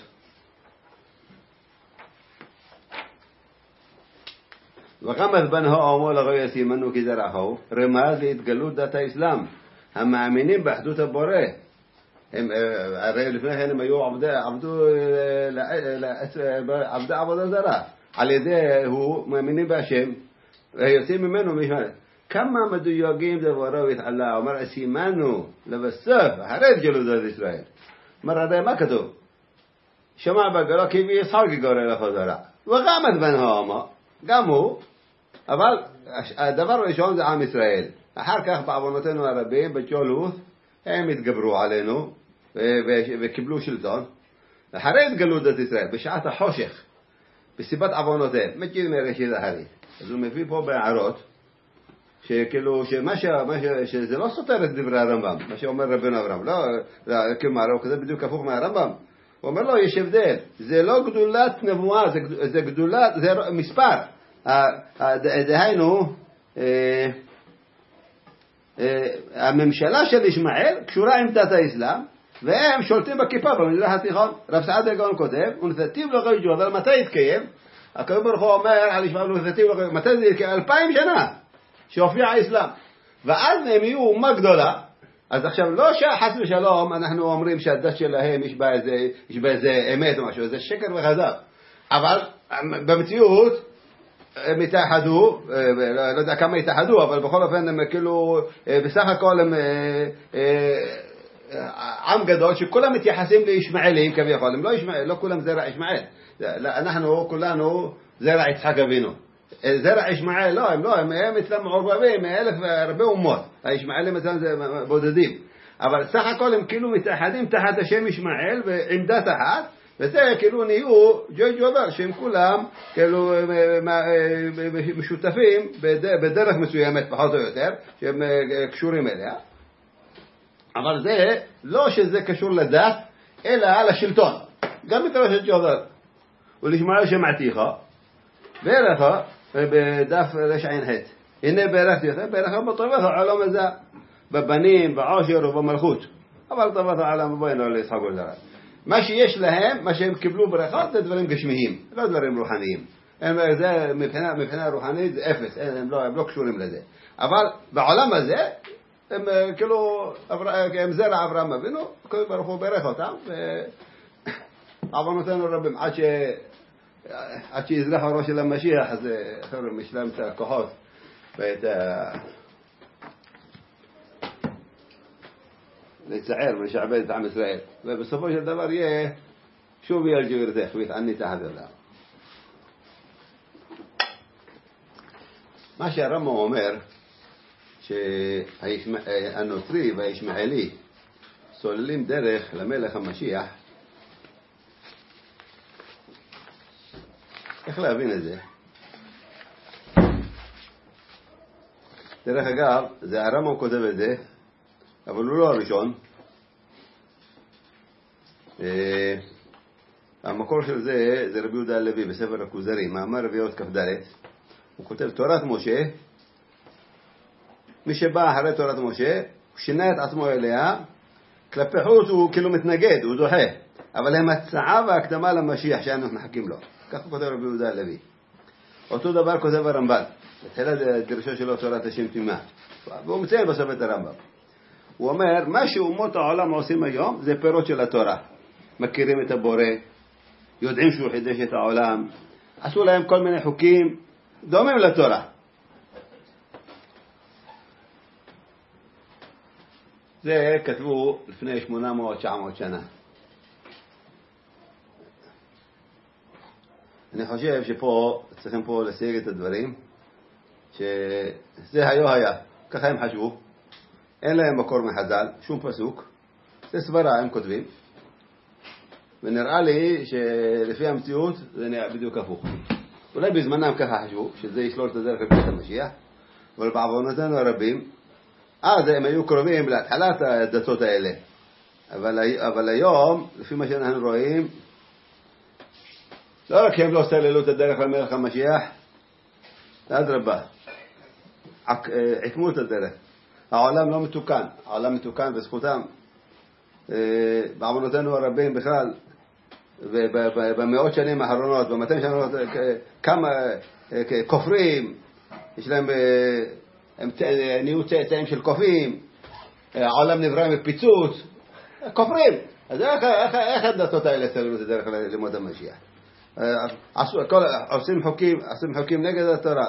וחמד בן האומו לגוי יסימנו כזרעהו, רמז להתגלות דת האסלאם, המאמינים באחדות הבורא. הם הרי לפני כן הם היו עבדי עבדו עבדי עבודה זרה, על ידי הוא מאמינים בהשם ויוצאים ממנו משם. כמה מדויקים דברו והתעלה, אומר סימנו לבסוף אחרי התגלות דת ישראל, אומר, הרי מה כתוב? שמע בגלו כי ויצחק גורא לחזרה. וגם את בן האמה, גם הוא, אבל הדבר הראשון זה עם ישראל. אחר כך בעוונותינו הרבים, בג'ולות, הם התגברו עלינו וקיבלו שלטון. אחרי התגלות את ישראל, בשעת החושך, בסיבת עוונותיהם, מגיעים מראשית אחרית. אז הוא מביא פה בהערות, שכאילו, שמה ש... ש... שזה לא סותר את דברי הרמב"ם, מה שאומר רבנו אברהם, לא, לא, כלומר, זה בדיוק הפוך מהרמב"ם. הוא אומר לו, יש הבדל, זה לא גדולת נבואה, זה, זה גדולת, זה מספר. דהיינו, אה, אה, הממשלה של ישמעאל קשורה עם דת האסלאם, והם שולטים בכיפה במזרח התיכון. רב סעדיה גאון כותב, ונתיב לא חייג'ו, אבל מתי יתקיים? הקדוש ברוך הוא אומר על ישמעאל ונתיב לא חייג'ו, מתי זה יתקיים? אלפיים שנה שהופיע האסלאם. ואז הם יהיו אומה גדולה. אז עכשיו לא שחס ושלום אנחנו אומרים שהדת שלהם יש בה איזה, יש בה איזה אמת או משהו, זה שקר וכזב. אבל במציאות הם התאחדו, לא יודע כמה התאחדו, אבל בכל אופן הם כאילו, בסך הכל הם עם גדול שכולם מתייחסים לישמעאלים כביכול, הם לא ישמעאל, לא כולם זרע ישמעאל. אנחנו כולנו זרע יצחק אבינו. זרע ישמעאל לא, הם לא, הם, הם אצלם מעורבבים, מאלף והרבה אומות. הישמעאלים אצלם זה בודדים. אבל סך הכל הם כאילו מתאחדים תחת השם ישמעאל ועמדת אחת, וזה כאילו נהיו ג'וי ג'ובר, שהם כולם כאילו משותפים בדרך מסוימת פחות או יותר, שהם קשורים אליה. אבל זה לא שזה קשור לדת, אלא לשלטון. גם מתרשת ג'ובר. ולשמעאל שמעתיך, בערך בדף רשעין ח' הנה בערכתי אותה, בערך בטובת העולם הזה, בבנים, בעושר ובמלכות. אבל טובת העולם בואינו ליצחק ולזרע. מה שיש להם, מה שהם קיבלו ברכות, זה דברים גשמיים, לא דברים רוחניים. הם, זה, מבחינה, מבחינה רוחנית זה אפס, הם לא, הם לא קשורים לזה. אבל בעולם הזה, הם כאילו, הם זרע אברהם אבינו, הקדוש ברוך הוא ברך אותם, ועוונותינו רבים, עד ש... עד שיזרח הראש של המשיח, אז חבר'ה, משלם את הכוחות ואת ה... לצער ולשעבד את עם ישראל. ובסופו של דבר יהיה שוב יהיה ג'גרתך ויתעני תחת ידם. מה שהרמב"ם אומר, שהנוצרי והישמעאלי סוללים דרך למלך המשיח, איך להבין את זה? דרך אגב, זה הרמב"ם כותב את זה, אבל הוא לא הראשון. המקור של זה, זה רבי יהודה הלוי בספר הכוזרי, מאמר רביעות כ"ד. הוא כותב תורת משה, מי שבא אחרי תורת משה, הוא שינה את עצמו אליה, כלפי חוץ הוא כאילו מתנגד, הוא דוחה, אבל הם הצעה והקדמה למשיח שאנחנו מחכים לו. כך הוא כותב רבי יהודה הלוי. אותו דבר כותב הרמב"ן, בתחילת הדרשה שלו תורת השם תמימה, והוא מציין בסוף את הרמב"ם. הוא אומר, מה שאומות העולם עושים היום זה פירות של התורה. מכירים את הבורא, יודעים שהוא חידש את העולם, עשו להם כל מיני חוקים דומים לתורה. זה כתבו לפני שמונה מאות תשע מאות שנה. אני חושב שפה צריכים פה לסייג את הדברים, שזה היו היה, ככה הם חשבו, אין להם מקור מחז"ל, שום פסוק, זה סברה הם כותבים, ונראה לי שלפי המציאות זה נראה בדיוק הפוך. אולי בזמנם ככה חשבו, שזה ישלול את הדרך לבית המשיח, אבל בעוונותינו הרבים, אז הם היו קרובים להתחלת הדתות האלה. אבל, אבל היום, לפי מה שאנחנו רואים, לא רק הם לא סללו את הדרך למלך המשיח, אדרבה, עקמו את הדרך. העולם לא מתוקן, העולם מתוקן בזכותם. בעוונותינו הרבים בכלל, במאות שנים האחרונות, במאתיים שנים האחרונות, כמה כופרים, יש להם, הם נהיו צאצאים של כופים, העולם נברא מפיצוץ, כופרים. אז איך, איך, איך הדתות האלה סללו את הדרך לימוד המשיח? עושים חוקים, עושים חוקים נגד התורה.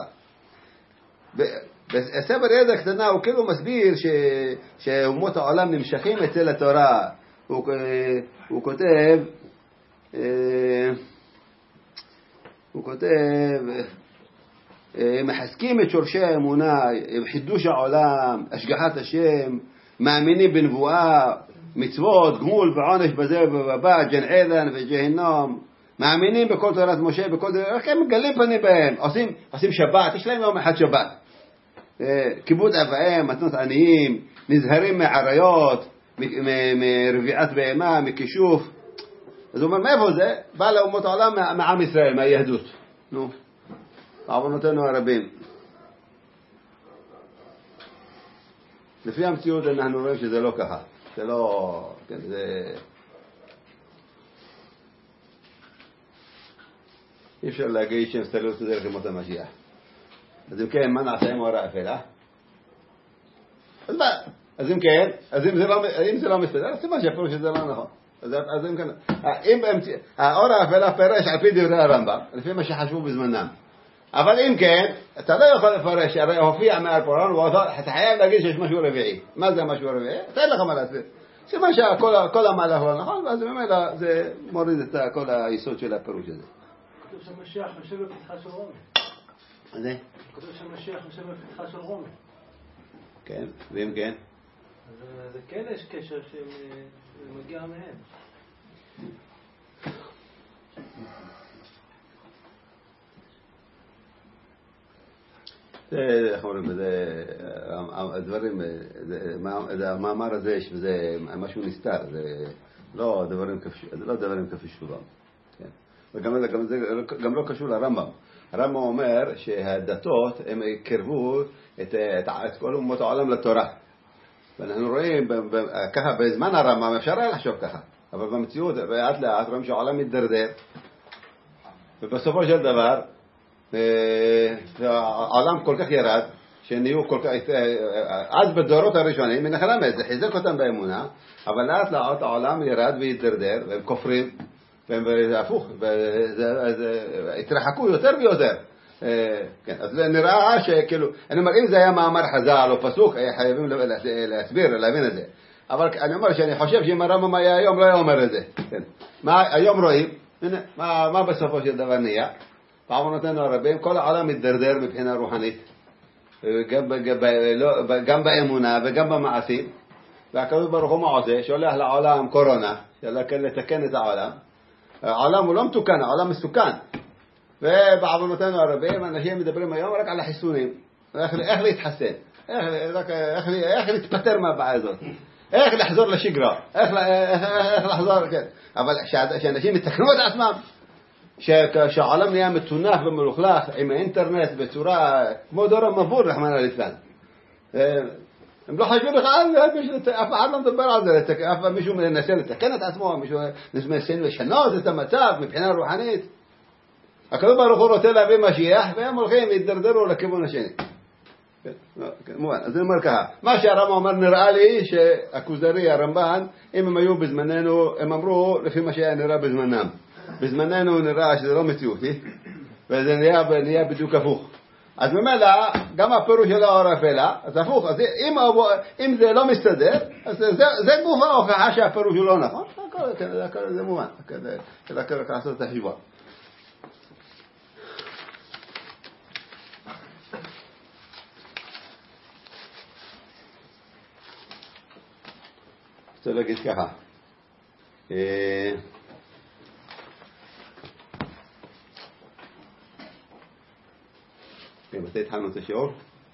בספר ידע קטנה הוא כאילו מסביר ש, שאומות העולם נמשכים אצל התורה, הוא, הוא כותב, הוא כותב, מחזקים את שורשי האמונה, חידוש העולם, השגחת השם, מאמינים בנבואה, מצוות, גמול ועונש בזה ובבא, ג'ן עדן וג'הנום, מאמינים בכל תורת משה, בכל תורת, הם מגלים פנים בהם, עושים, עושים שבת, יש להם יום אחד שבת, כיבוד אביהם, מתנות עניים, נזהרים מעריות, מרביעת בהמה, מכישוף. אז הוא אומר, מאיפה זה? בא לאומות העולם מעם ישראל, מהיהדות. נו, בעוונותינו הרבים. לפי המציאות אנחנו רואים שזה לא ככה. זה לא, כן, זה... אי אפשר להגיד שהם סתלו את זה לכמות המשיח. אז אם כן, מה נעשה עם אור האפלה? אז מה? אז אם כן, אז אם זה לא, אם זה לא מסתדר, אז סימן שאפילו שזה לא נכון. אז, אז אם כן, אם האור האפלה פרש על פי דברי הרמב"ם, לפי מה שחשבו בזמנם. אבל אם כן, אתה לא יכול לפרש, הרי הופיע מעל פורען, ואתה חייב להגיד שיש משהו רביעי. מה זה משהו רביעי? אתה אין לך מה להסביר. סימן שכל המהלך לא נכון, ואז ממילא זה מוריד את כל היסוד של הפירוש הזה. כתוב שהמשיח יושב בפתחה של רומי. מה זה? כתוב שהמשיח יושב בפתחה של רומי. כן, ואם כן? אז זה כן יש קשר שמגיע מהם. זה, איך אומרים, זה, הדברים, זה, המאמר הזה, זה משהו נסתר, זה לא דברים כפי שובם. וגם גם זה גם לא קשור לרמב"ם. הרמב"ם אומר שהדתות הם קרבו את, את, את כל אומות העולם לתורה. ואנחנו רואים ככה בזמן הרמב"ם אפשר היה לחשוב ככה, אבל במציאות לאט לאט רואים שהעולם מתדרדר, ובסופו של דבר העולם כל כך ירד, שנהיו כל כך, אז בדורות הראשונים מנחלמת, זה חיזק אותם באמונה, אבל לאט לאט העולם ירד והתדרדר, והם כופרים, והם הפוך, התרחקו יותר ויותר. אז נראה שכאילו, אני אומר, אם זה היה מאמר חז"ל או פסוק, חייבים להסביר, להבין את זה. אבל אני אומר שאני חושב שאם הרמב"ם היה היום, לא היה אומר את זה. היום רואים, מה בסופו של דבר נהיה? בעוונותינו הרבים, כל העולם מתדרדר מבחינה רוחנית, גם באמונה וגם במעשים, והקדוש ברוך הוא מה עושה? שולח לעולם קורונה, לתקן את העולם. העולם הוא לא מתוקן, העולם מסוכן. ובעוונותינו הרבים, אנשים מדברים היום רק על החיסונים, איך להתחסן, איך להתפטר מהבעיה הזאת, איך לחזור לשגרה, איך לחזור, כן. אבל שאנשים יתקנו את עצמם, שהעולם נהיה מתונח ומלוכלך עם האינטרנט בצורה כמו דור המבול, רחמנא ליצלן. הם לא חושבים בכלל, אף אחד לא מדבר על זה, אף מישהו מנסה לתקן את עצמו, מישהו מנסה לשנות את המצב מבחינה רוחנית. הקדוש ברוך הוא רוצה להביא משיח, והם הולכים להתדרדרו לכיוון השני. אז אני אומר ככה, מה שהרמב"ם אומר, נראה לי שהכוזרי, הרמב"ן, אם הם היו בזמננו, הם אמרו לפי מה שהיה נראה בזמנם. בזמננו נראה שזה לא מציאותי, וזה נהיה, נהיה בדיוק הפוך. אז ממילא, גם הפירוש של האור האפלה, אז הפוך, אז אם, אם זה לא מסתדר, אז זה, זה גוף ההוכחה שהפירוש הוא לא נכון, זה, זה, זה מובן, כדי רק לעשות את החשבון. רוצה להגיד ככה, מתי התחלנו את השיעור?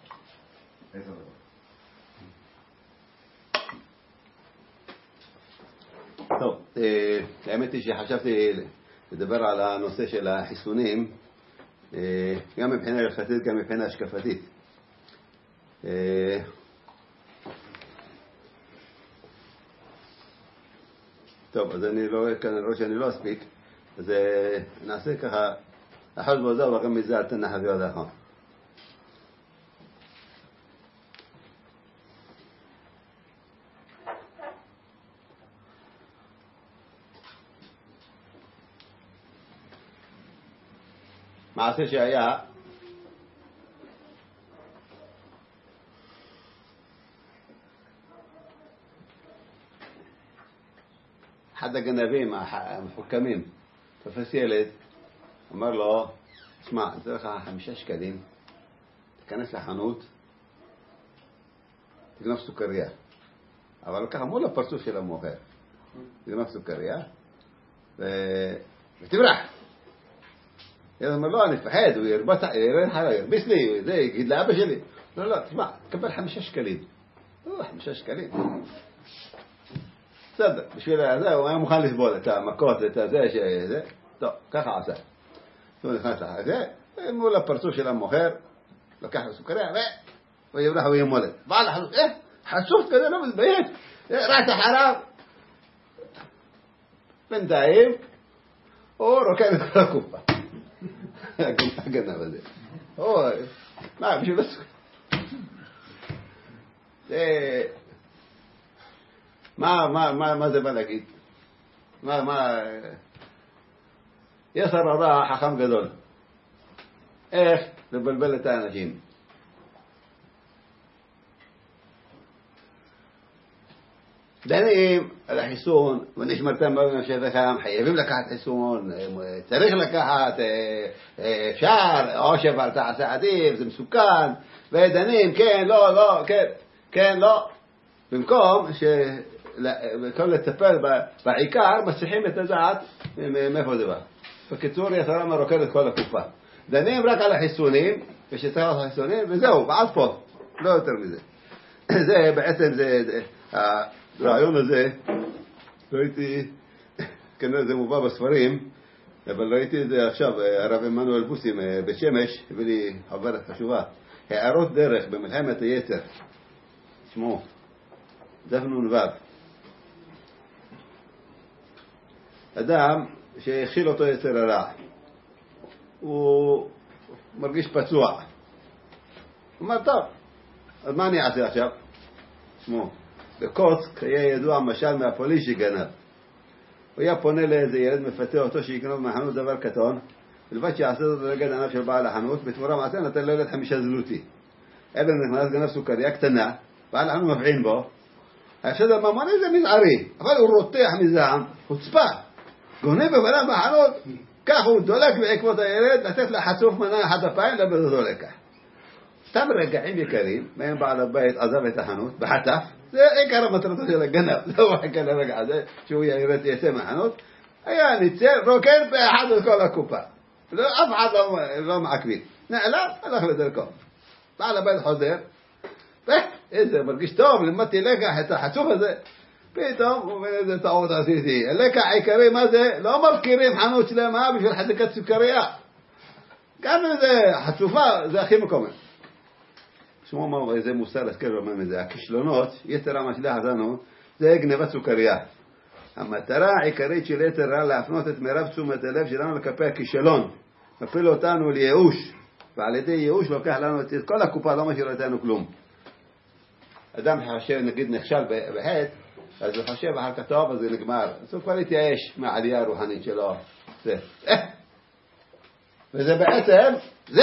טוב, האמת היא שחשבתי לדבר על הנושא של החיסונים, גם מבחינה הלכתית, גם מבחינה השקפתית. טוב, אז אני לא, כנראה שאני לא אספיק, אז נעשה ככה, אחת בוזר וגם מזה על תנח אביו דחם. מעשה שהיה אחד הגנבים המחוכמים תופס ילד, אמר לו, תשמע, אני אתן לך חמישה שקלים, תיכנס לחנות, תגנוב סוכריה. אבל ככה מול הפרצוף של המוכר, תגנוב סוכריה, ו... ותברח. ילד אומר, לא, אני אפחד, הוא ירביס לי, זה יגיד לאבא שלי. לא, לא, תשמע, תקבל חמישה שקלים. לא, חמישה שקלים. בסדר, בשביל זה, הוא היה מוכן לסבול את המכות, את זה, שזה, טוב, ככה עשה. הוא נכנס לזה, מול הפרצוף של המוכר, לקח לסוכריה, והוא יברח ויהיה מולד. בעל החנות, אה, חשוף כזה, לא מתבייש, רעת אחריו. בינתיים, הוא רוקן את כל הקופה. הגנב הזה. אוי, מה, בשביל הסוכריה. זה... מה, מה, מה, מה זה בא להגיד? מה, מה... יסר הרע חכם גדול. איך לבלבל את האנשים? דנים על החיסון, ונשמרתם בנפשכם, חייבים לקחת חיסון, צריך לקחת, אפשר, או שבל תעשה עדיף, זה מסוכן, ודנים, כן, לא, לא, כן, כן, לא. במקום ש... במקום לטפל בעיקר, מצליחים את הדעת מאיפה זה בא. בקיצור, יסרה מרוקד את כל הקופה. דנים רק על החיסונים, ושצריך על החיסונים, וזהו, ועד פה. לא יותר מזה. זה בעצם, זה, הרעיון הזה, ראיתי, כנראה זה מובא בספרים, אבל ראיתי את זה עכשיו, הרב עמנואל בוסי בית שמש, הביא לי חוברת חשובה. הערות דרך במלחמת היצר. שמו, דף נ"ו. אדם שהכשיל אותו יצר הרע, הוא מרגיש פצוע. הוא אומר, טוב, אז מה אני אעשה עכשיו? שמו, בקוץ היה ידוע משל מהפוליס שגנב. הוא היה פונה לאיזה ילד, מפתה אותו שיקנוב מהחנות דבר קטון, ולבד שיעשה זאת נגד ענב של בעל החנות, בתמורה מעשה נתן לילד חמישה זלוטי. ילד נכנס, גנב סוכריה קטנה, בעל החנות מבחין בו, ההפסד הממוני זה מזערי, אבל הוא רותח מזעם, חוצפה. גונב בבלם בחנות, כך הוא דולק בעקבות הילד, לתת לחצוף מנה אחת הפעם, לבד אותו לקח. סתם רגעים יקרים, מהם בעל הבית עזב את החנות, בחטף, זה עיקר המטרתו של הגנב, זה הוא חכה לרגע הזה, שהוא יצא מהחנות, היה ניצר, רוקן באחד את כל הקופה. אף אחד לא, לא מעקבים. נעלם, הלך לדרכו. בעל הבית חוזר, איזה, מרגיש טוב, למדתי לקח את החצוף הזה. פתאום הוא אומר איזה טעות עשיתי. הלקח העיקרי מה זה? לא מפקירים חנות שלמה בשביל חזקת סוכריה. גם אם זה חצופה, זה הכי מקומם. שמו מה, איזה מוסר הזכר ואומר מזה. הכישלונות, יתר המשלח לנו, זה גנבת סוכריה. המטרה העיקרית של יתר רע להפנות את מרב תשומת הלב שלנו לכפי הכישלון. מפיל אותנו לייאוש. ועל ידי ייאוש לוקח לנו את כל הקופה, לא משאיר אותנו כלום. אדם חושב, נגיד, נכשל בהת, אז הוא חושב אחר כך טוב, אז זה נגמר. אז הוא כבר התייאש מהעלייה הרוחנית שלו. זה. וזה בעצם, זה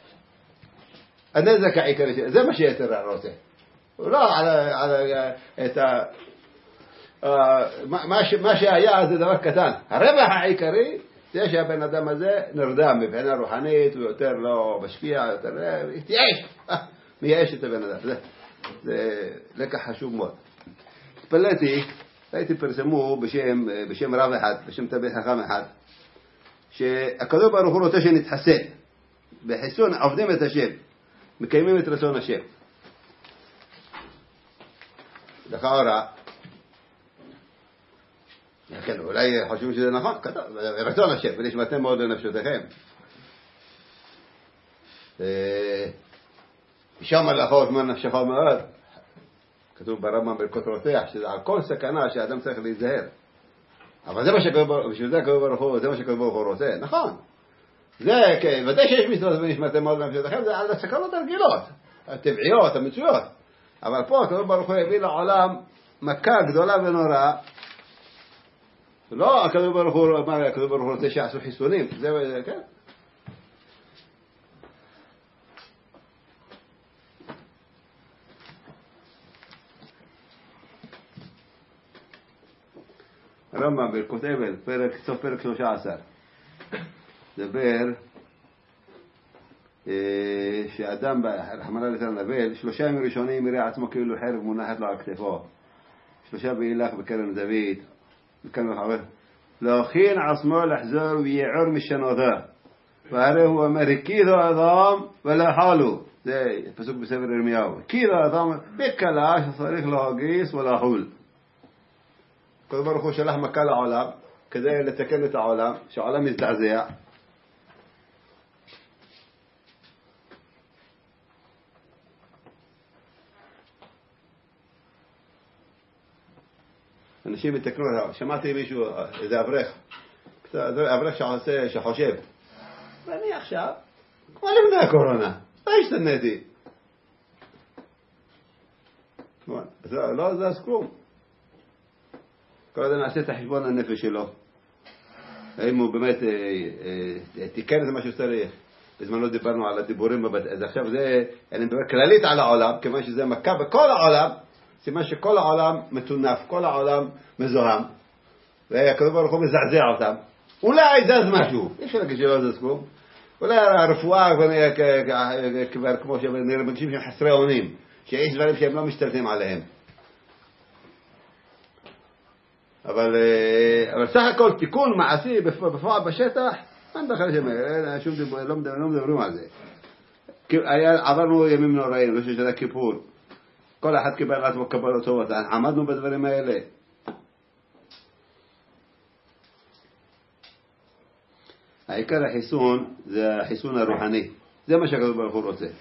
הנזק העיקרי שלו. זה מה שיתר רע רוצה. הוא לא על, על, את ה... מה שהיה זה דבר קטן. הרווח העיקרי זה שהבן אדם הזה נרדם מבחינה רוחנית, הוא יותר לא משפיע, יותר התייאש. מייאש את הבן אדם. זה. זה לקח חשוב מאוד. התפלאתי, ראיתי פרסמו בשם, בשם רב אחד, בשם תלמיד חכם אחד, שהקדוש ברוך הוא רוצה שנתחסן. בחיסון עובדים את השם, מקיימים את רצון השם. לכאורה, כן, אולי חושבים שזה נכון, כתוב, רצון השם, ונשמעתם מאוד לנפשותיכם. משם הלכות מה נפשך מאוד. כתוב ברמב"ם ברכות רותח, שזה על כל סכנה שהאדם צריך להיזהר. אבל זה מה שקוראים, בשביל זה הקדוש ברוך הוא, זה מה שקדוש ברוך הוא רוצה. נכון. זה, כן, ודאי שיש מצוות ונשמעתם מאוד לנפשותיכם, זה על הסכנות הרגילות, הטבעיות, המצויות. אבל פה הקדוש ברוך הוא הביא לעולם מכה גדולה ונוראה. לא, הקדוש ברוך הוא, מה, הקדוש ברוך הוא רוצה שיעשו חיסונים. זה, כן. רמב"ם ברכות אבל, פרק, סוף פרק שלושה עשר, דבר שאדם רחמנא ליצלן אבל שלושה ימים ראשונים יראה עצמו כאילו חרב מונחת לו על כתפו, שלושה בהילך בקרן זווית, להכין עצמו לחזור ויעור משנותיו, והרי הוא אומר הקידו אדם ולאכלו, זה פסוק בספר ירמיהו, הקידו אדם בקלה שצריך להגיס ולאכול. הקדוש ברוך הוא שלח מכה לעולם כדי לתקן את העולם, שהעולם מזדעזע. אנשים יתקנו, שמעתי מישהו, איזה אברך, אברך שעושה, שחושב, ואני עכשיו, כמו לפני הקורונה, לא השתניתי. לא זז כלום. כל אדם נעשה את החשבון הנפש שלו. האם הוא באמת תיקן את מה שהוא צריך. בזמן לא דיברנו על הדיבורים, אז עכשיו זה, אני מדבר כללית על העולם, כיוון שזה מכה בכל העולם, סימן שכל העולם מטונף, כל העולם מזוהם, והקדוש ברוך הוא מזעזע אותם. אולי זז משהו, יש להגיד שלא זז כלום. אולי הרפואה כבר כמו שמרגישים שהם חסרי אונים, שיש דברים שהם לא משתלטים עליהם. אבל, אבל סך הכל תיקון מעשי בפועל בשטח, אין בכלל שום דיבור, לא מדברים על זה. עברנו ימים נוראים, ראש השנה כיפור. כל אחד קיבל על עצמו קבלות טובות, עמדנו בדברים האלה. העיקר החיסון זה החיסון הרוחני, זה מה שהקדוש ברוך הוא רוצה.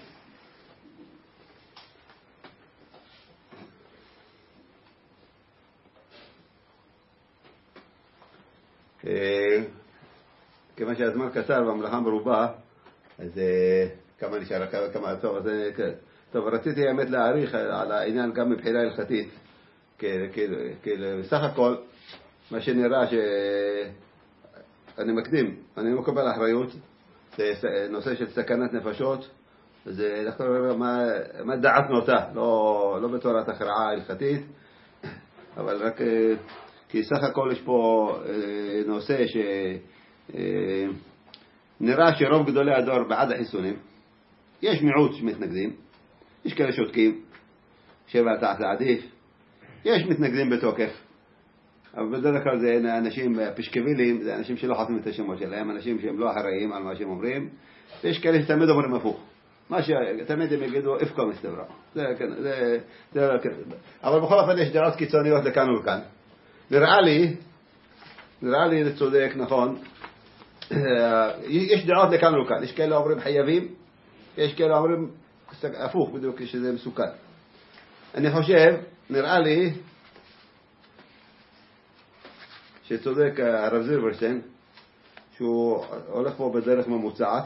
כיוון שהזמן קצר והמלאכה מרובה, אז כמה נשאר, כמה טוב, אז טוב, רציתי האמת להעריך על העניין גם מבחינה הלכתית, כי בסך הכל מה שנראה שאני מקדים, אני מקבל אחריות, זה נושא של סכנת נפשות, זה לחקור מה, מה דעתנו אותה, לא, לא בתורת הכרעה הלכתית, אבל רק כי סך הכל יש פה נושא שנראה שרוב גדולי הדור בעד החיסונים, יש מיעוט שמתנגדים, יש כאלה שותקים, שבע תעשה עדיף, יש מתנגדים בתוקף, אבל בדרך כלל זה אנשים פשקבילים, זה אנשים שלא חותמים את השמות שלהם, אנשים שהם לא אחראים על מה שהם אומרים, ויש כאלה שתמיד אומרים הפוך, מה שתמיד הם יגידו אפקו מסתברא, זה כן, זה, זה כן, אבל בכל אופן יש דעות קיצוניות לכאן ולכאן. נראה לי, נראה לי זה צודק, נכון, יש דעות לכאן ולכאן, יש כאלה אומרים חייבים, יש כאלה אומרים הפוך, בדיוק שזה מסוכן. אני חושב, נראה לי שצודק הרב זילברשטיין, שהוא הולך פה בדרך ממוצעת,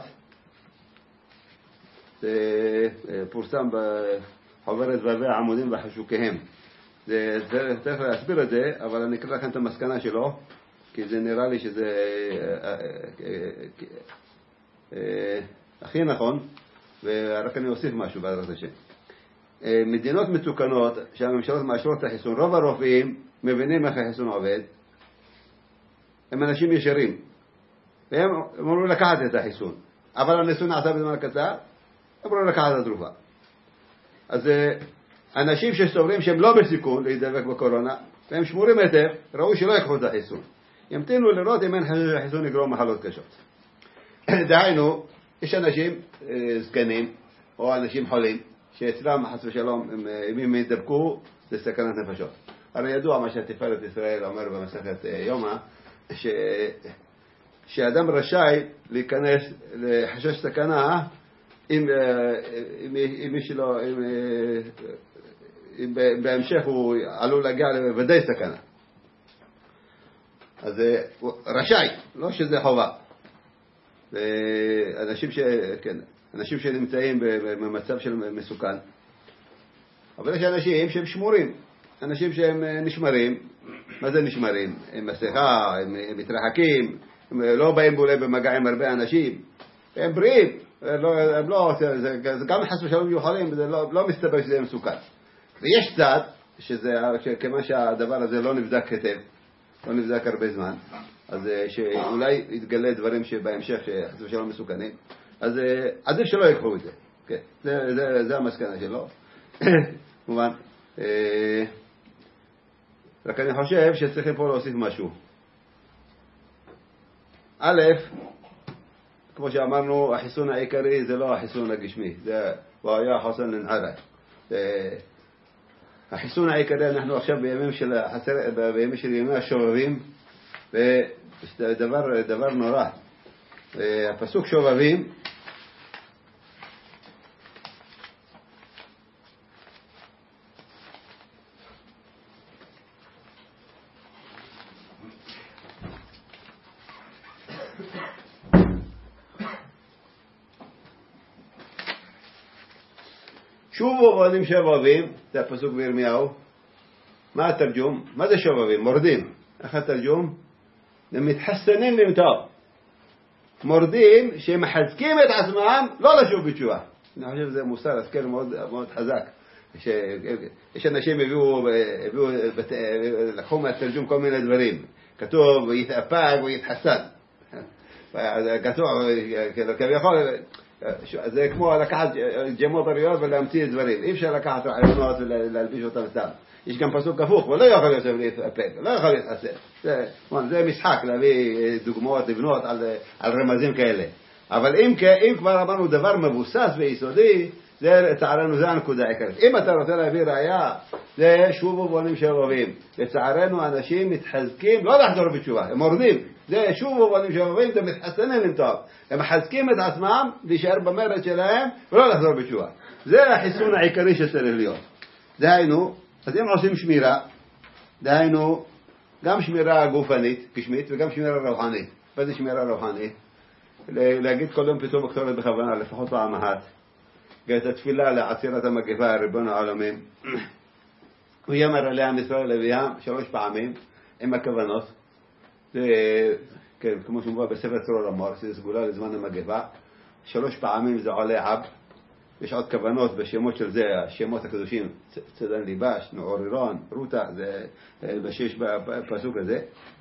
זה פורסם בחוברת ובעי העמודים וחשוקיהם. זה צריך להסביר את זה, אבל אני אקרא לכם את המסקנה שלו, כי זה נראה לי שזה הכי נכון, ורק אני אוסיף משהו בעזרת השם. מדינות מתוקנות שהממשלות מאשרות את החיסון, רוב הרופאים מבינים איך החיסון עובד, הם אנשים ישרים, והם אמרו לקחת את החיסון, אבל הניסוי נעשה בזמן קצר, אמרו לקחת את התרופה. אז אנשים שסוברים שהם לא בסיכון להידבק בקורונה, והם שמורים היטב, ראו שלא יקחו את החיסון. ימתינו לראות אם אין החיסון יגרום מחלות קשות. דהיינו, יש אנשים זקנים, או אנשים חולים, שאצלם חס ושלום, אם הם ידבקו, זה סכנת נפשות. הרי ידוע מה שתפארת ישראל אומר במסכת יומא, ש... שאדם רשאי להיכנס לחשש סכנה, אם, אם, אם יש לו, אם, אם בהמשך הוא עלול להגיע לוודאי סכנה. אז רשאי, לא שזה חובה. אנשים, ש, כן, אנשים שנמצאים במצב של מסוכן. אבל יש אנשים שהם שמורים, אנשים שהם נשמרים. מה זה נשמרים? הם מסכה, הם מתרחקים, הם לא באים בולי במגע עם הרבה אנשים, הם בריאים. לא, הם לא, זה, זה גם חס ושלום יוחלים, זה לא, לא מסתבר שזה מסוכן. ויש צד, שזה, כמה שהדבר הזה לא נבדק היטב, לא נבדק הרבה זמן, אז שאולי יתגלה דברים שבהמשך שחס ושלום מסוכנים, אז עדיף שלא יקחו את זה. כן, זה, זה, זה המסקנה שלו. כמובן, רק אני חושב שצריכים פה להוסיף משהו. א', כמו שאמרנו, החיסון העיקרי זה לא החיסון הגשמי, זה הוא היה חוסן לנערה. החיסון העיקרי, אנחנו עכשיו בימים של החסר, בימים של ימי השובבים, ודבר דבר נורא. הפסוק שובבים, שובו בנים שובבים, זה הפסוק בירמיהו. מה התרגום? מה זה שובבים? מורדים. איך התרגום? הם מתחסנים למטוב. מורדים שמחזקים את עצמם לא לשוב בתשובה. אני חושב שזה מוסר השכל מאוד, מאוד חזק. יש אנשים הביאו, הביאו, לקחו מהתרגום כל מיני דברים. כתוב יתאפק ויתחסן. כתוב, כביכול, זה כמו לקחת ג'מות הריות ולהמציא דברים. אי אפשר לקחת רעיונות ולהלביש אותם סתם. יש גם פסוק הפוך, ולא יכול להיות להתאפק, לא יכול להתחסן. זה, זה משחק להביא דוגמאות, לבנות על, על רמזים כאלה. אבל אם, אם כבר אמרנו דבר מבוסס ויסודי, זה לצערנו זה הנקודה העיקרית. אם אתה רוצה להביא ראיה, זה שובו בנים שובבים. לצערנו אנשים מתחזקים לא לחזור בתשובה, הם מורדים. זה שובו בנים שובבים, זה מתחסנים לטוב. הם מחזקים את עצמם להישאר במרד שלהם ולא לחזור בתשובה. זה החיסון העיקרי שצריך להיות. דהיינו, אז אם עושים שמירה, דהיינו, גם שמירה גופנית, גשמית, וגם שמירה רוחנית. מה זה שמירה רוחנית? להגיד כל יום פתאום הקטורת בכוונה, לפחות פעם אחת. את התפילה לעצירת המגפה, ריבון העולמים. הוא יאמר עליה ישראל לביהם שלוש פעמים, עם הכוונות. זה, כן, כמו שמובא בספר צרור המור, שזה סגולה לזמן המגפה. שלוש פעמים זה עולה עב. יש עוד כוונות בשמות של זה, השמות הקדושים, צדן ליבש, נעורירון, רוטה, זה בשיש בפסוק הזה.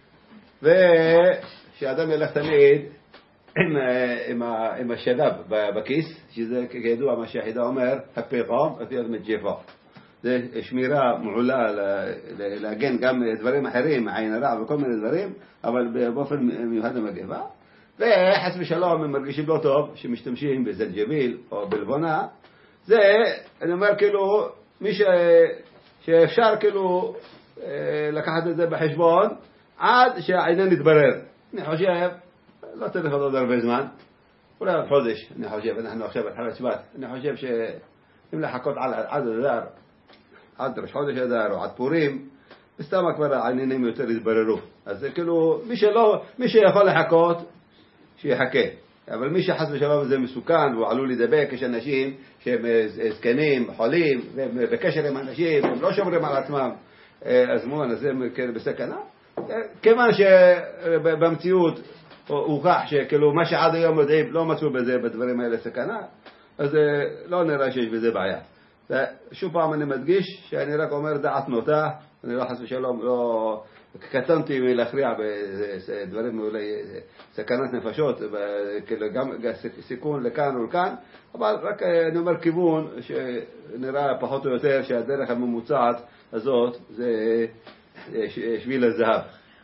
ושאדם ילך תמיד עם, עם, עם השדב בכיס, שזה כידוע מה שהחידה אומר, הפרעום, הפרעום מג'פה. זה שמירה מעולה להגן גם דברים אחרים, עין הרע וכל מיני דברים, אבל באופן מיוחד למגפה. וחס ושלום הם מרגישים לא טוב שמשתמשים בזלג'ביל או בלבונה. זה, אני אומר כאילו, מי ש... שאפשר כאילו לקחת את זה בחשבון עד שהעניין יתברר. אני חושב, לא צריך עוד הרבה זמן, אולי עוד חודש, אני חושב, אנחנו עכשיו בתחילת שבט, אני חושב שאם לחכות עד אדר, עד ראש חודש אדר או עד פורים, בסתם כבר העניינים יותר יתבררו. אז זה כאילו, מי שלא, מי שיכול לחכות, שיחכה. אבל מי שחס ושלום זה מסוכן והוא עלול לדבק, יש אנשים שהם זקנים, חולים, ובקשר עם אנשים, הם לא שומרים על עצמם, אז מובן, אז הם בסכנה. כיוון שבמציאות הוכח שכאילו מה שעד היום יודעים לא מצאו בזה בדברים האלה סכנה, אז לא נראה שיש בזה בעיה. שוב פעם אני מדגיש שאני רק אומר דעת נוטה, אני לא חס ושלום, לא קטנתי מלהכריע בדברים אולי סכנת נפשות, גם סיכון לכאן ולכאן, אבל רק אני אומר כיוון שנראה פחות או יותר שהדרך הממוצעת הזאת זה שביל הזהב.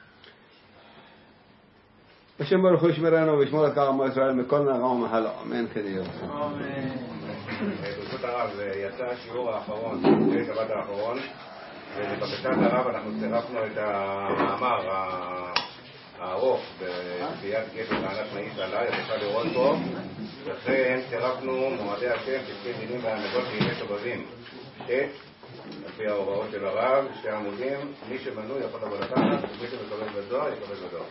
השם ברוך הוא ישמרנו וישמור את כל עמו ישראל מכל נרע ומחלה. אמן כן יהיה. אמן. ברשות הרב, יצא השיעור האחרון, זה שבת האחרון, ולבקשת הרב אנחנו צירפנו את המאמר הארוך ביד גפן לענת מאיס עליי, אפשר לראות פה, וכן צירפנו מועדי השם פסקי דינים והעמדות לימי שובבים. שט, לפי ההוראות של הרב, שתי עמודים, מי שבנו יכול לבוא לקחת, ומי שמקבל בזוהר יקבל בזוהר.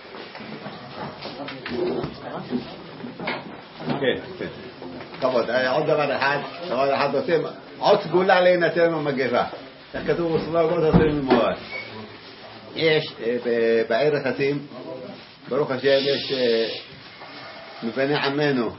כן, כן. כבוד, עוד דבר אחד, דבר אחד עושים, עוד סגולה להינתן במגפה. איך כתוב וסגולות עושים ממועד. יש בעיר החסים, ברוך השם, יש מבני עמנו,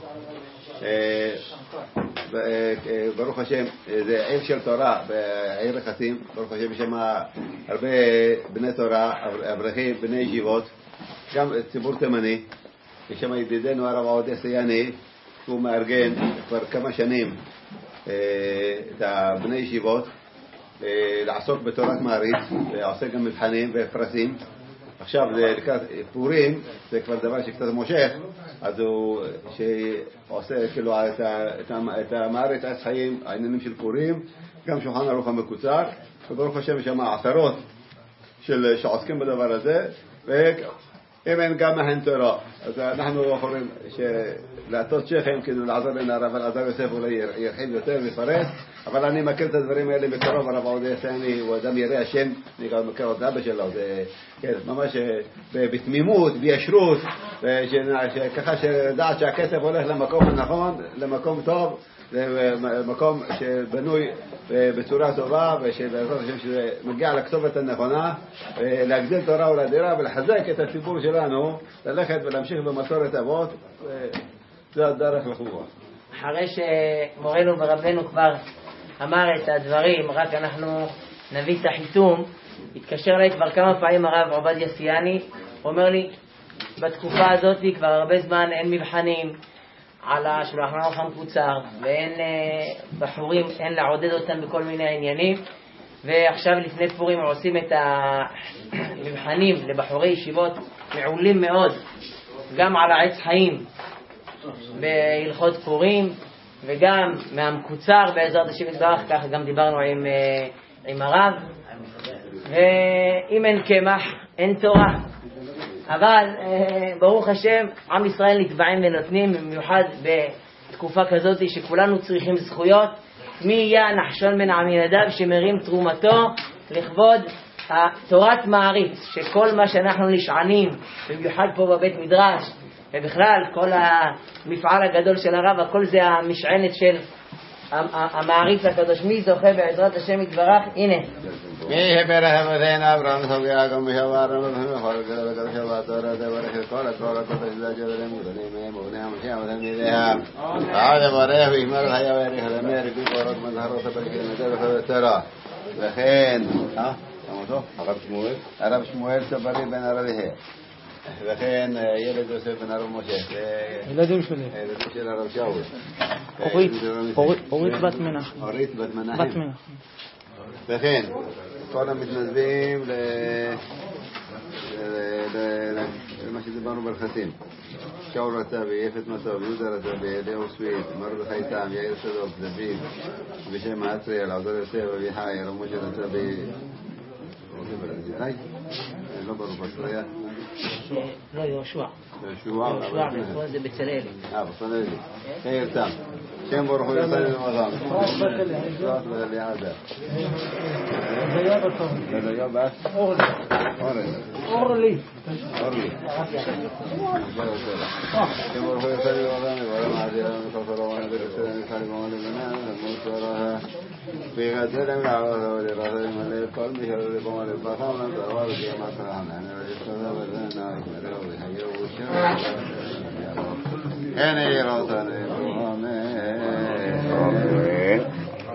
ברוך השם, זה עיר של תורה בעיר החסים, ברוך השם, יש שם הרבה בני תורה, אברכים, בני ישיבות, גם ציבור תימני, ושם ידידנו הרב עובדיה סייני, שהוא מארגן כבר כמה שנים את בני ישיבות, לעסוק בתורת מעריץ, ועושה גם מבחנים ופרסים. עכשיו זה לקראת פורים, זה כבר דבר שקצת מושך, אז הוא שעושה כאילו את המעריץ עץ חיים, העניינים של פורים, גם שולחן ערוך המקוצר, וברוך השם שם עשרות של שעוסקים בדבר הזה, ואם אין גם מהן תורה. אז אנחנו יכולים לעטות שכם כדי לעזור לנו, הרב אלעזר יוסף אולי ירחיב יותר ויפרט, אבל אני מכיר את הדברים האלה מקרוב. הרב עובדיה סייני הוא אדם ירא השם, אני גם מכיר את אבא שלו, זה כן, ממש בתמימות, בישרות, ככה שדעת שהכסף הולך למקום הנכון, למקום טוב, למקום שבנוי בצורה טובה, ושבעזרת השם שזה מגיע לכתובת הנכונה, להגדיל תורה ולדירה ולחזק את הציבור שלנו, ללכת ולהמשיך במסורת אבות, זה הדרך לחובה. אחרי שמורנו ורבנו כבר אמר את הדברים, רק אנחנו נביא את החיתום. התקשר אליי כבר כמה פעמים הרב עובדיה סייני, אומר לי בתקופה הזאת כבר הרבה זמן אין מבחנים על השולחן ערוך המקוצר, ואין בחורים, אין לעודד אותם בכל מיני עניינים, ועכשיו לפני פורים עושים את המבחנים לבחורי ישיבות מעולים מאוד, גם על העץ חיים בהלכות פורים, וגם מהמקוצר בעזרת השם יתברך. ככה גם דיברנו עם, עם הרב. ואם אין קמח אין תורה, אבל ברוך השם עם ישראל נתבעים ונותנים, במיוחד בתקופה כזאת שכולנו צריכים זכויות. מי יהיה הנחשון בן עמינדב שמרים תרומתו לכבוד תורת מעריץ, שכל מה שאנחנו נשענים, במיוחד פה בבית מדרש ובכלל כל המפעל הגדול של הרב, הכל זה המשענת של המעריץ הקדוש. מי זוכה בעזרת השם יתברך? הנה מי ברח מזין אברהם סוגיה גם משבר ובכל כלל שבע תורה תברך כל התורה הקדוש לג'בלים ובנים ובני המשיח ותלמידיהם ועד ברך וישמר חיי ויאריך ימי ריבוי קורות מזהרות הברכי מדרך ובתורה. וכן הרב שמואל הרב שמואל צברי בן הרליhe, וכן ילד יוסף בן הרב משה, ילדים שלי, ילדים של הרב שאול, אורית בת מנחם, אורית בת מנחם, וכן כל המתנדבים למה שדיברנו ברכסים, שאול רצבי, יפת מסוב, יהודה רצבי, אליהו סוויט, מרדכי תם, יאיר סדוק, דוד, בשם העצרי, אלעזר יוסף, אביחי, הרב משה רצבי, לא ברור פסריה, לא יהושע, יהושע, יהושע, זה בצלאל, אה בצלאל, יאיר תם, שם ברוך הוא יצא למזם, פרט וליעדה, זה יהיה בס, אורלי, אורלי, אורלי, שם ברוך הוא יצא למזם, ורם עדי להם וחפר ואנה ברסלם יחלים ואנה לבנה, למות וראה, ויגדלם לעבודה ולרחלים עלי כל משל לבום עלי פחם להם תרवा וקיימת רחם, אני רשתודה וזנה, יתמרהו ויחיו ושם, הנה יראו אותנו,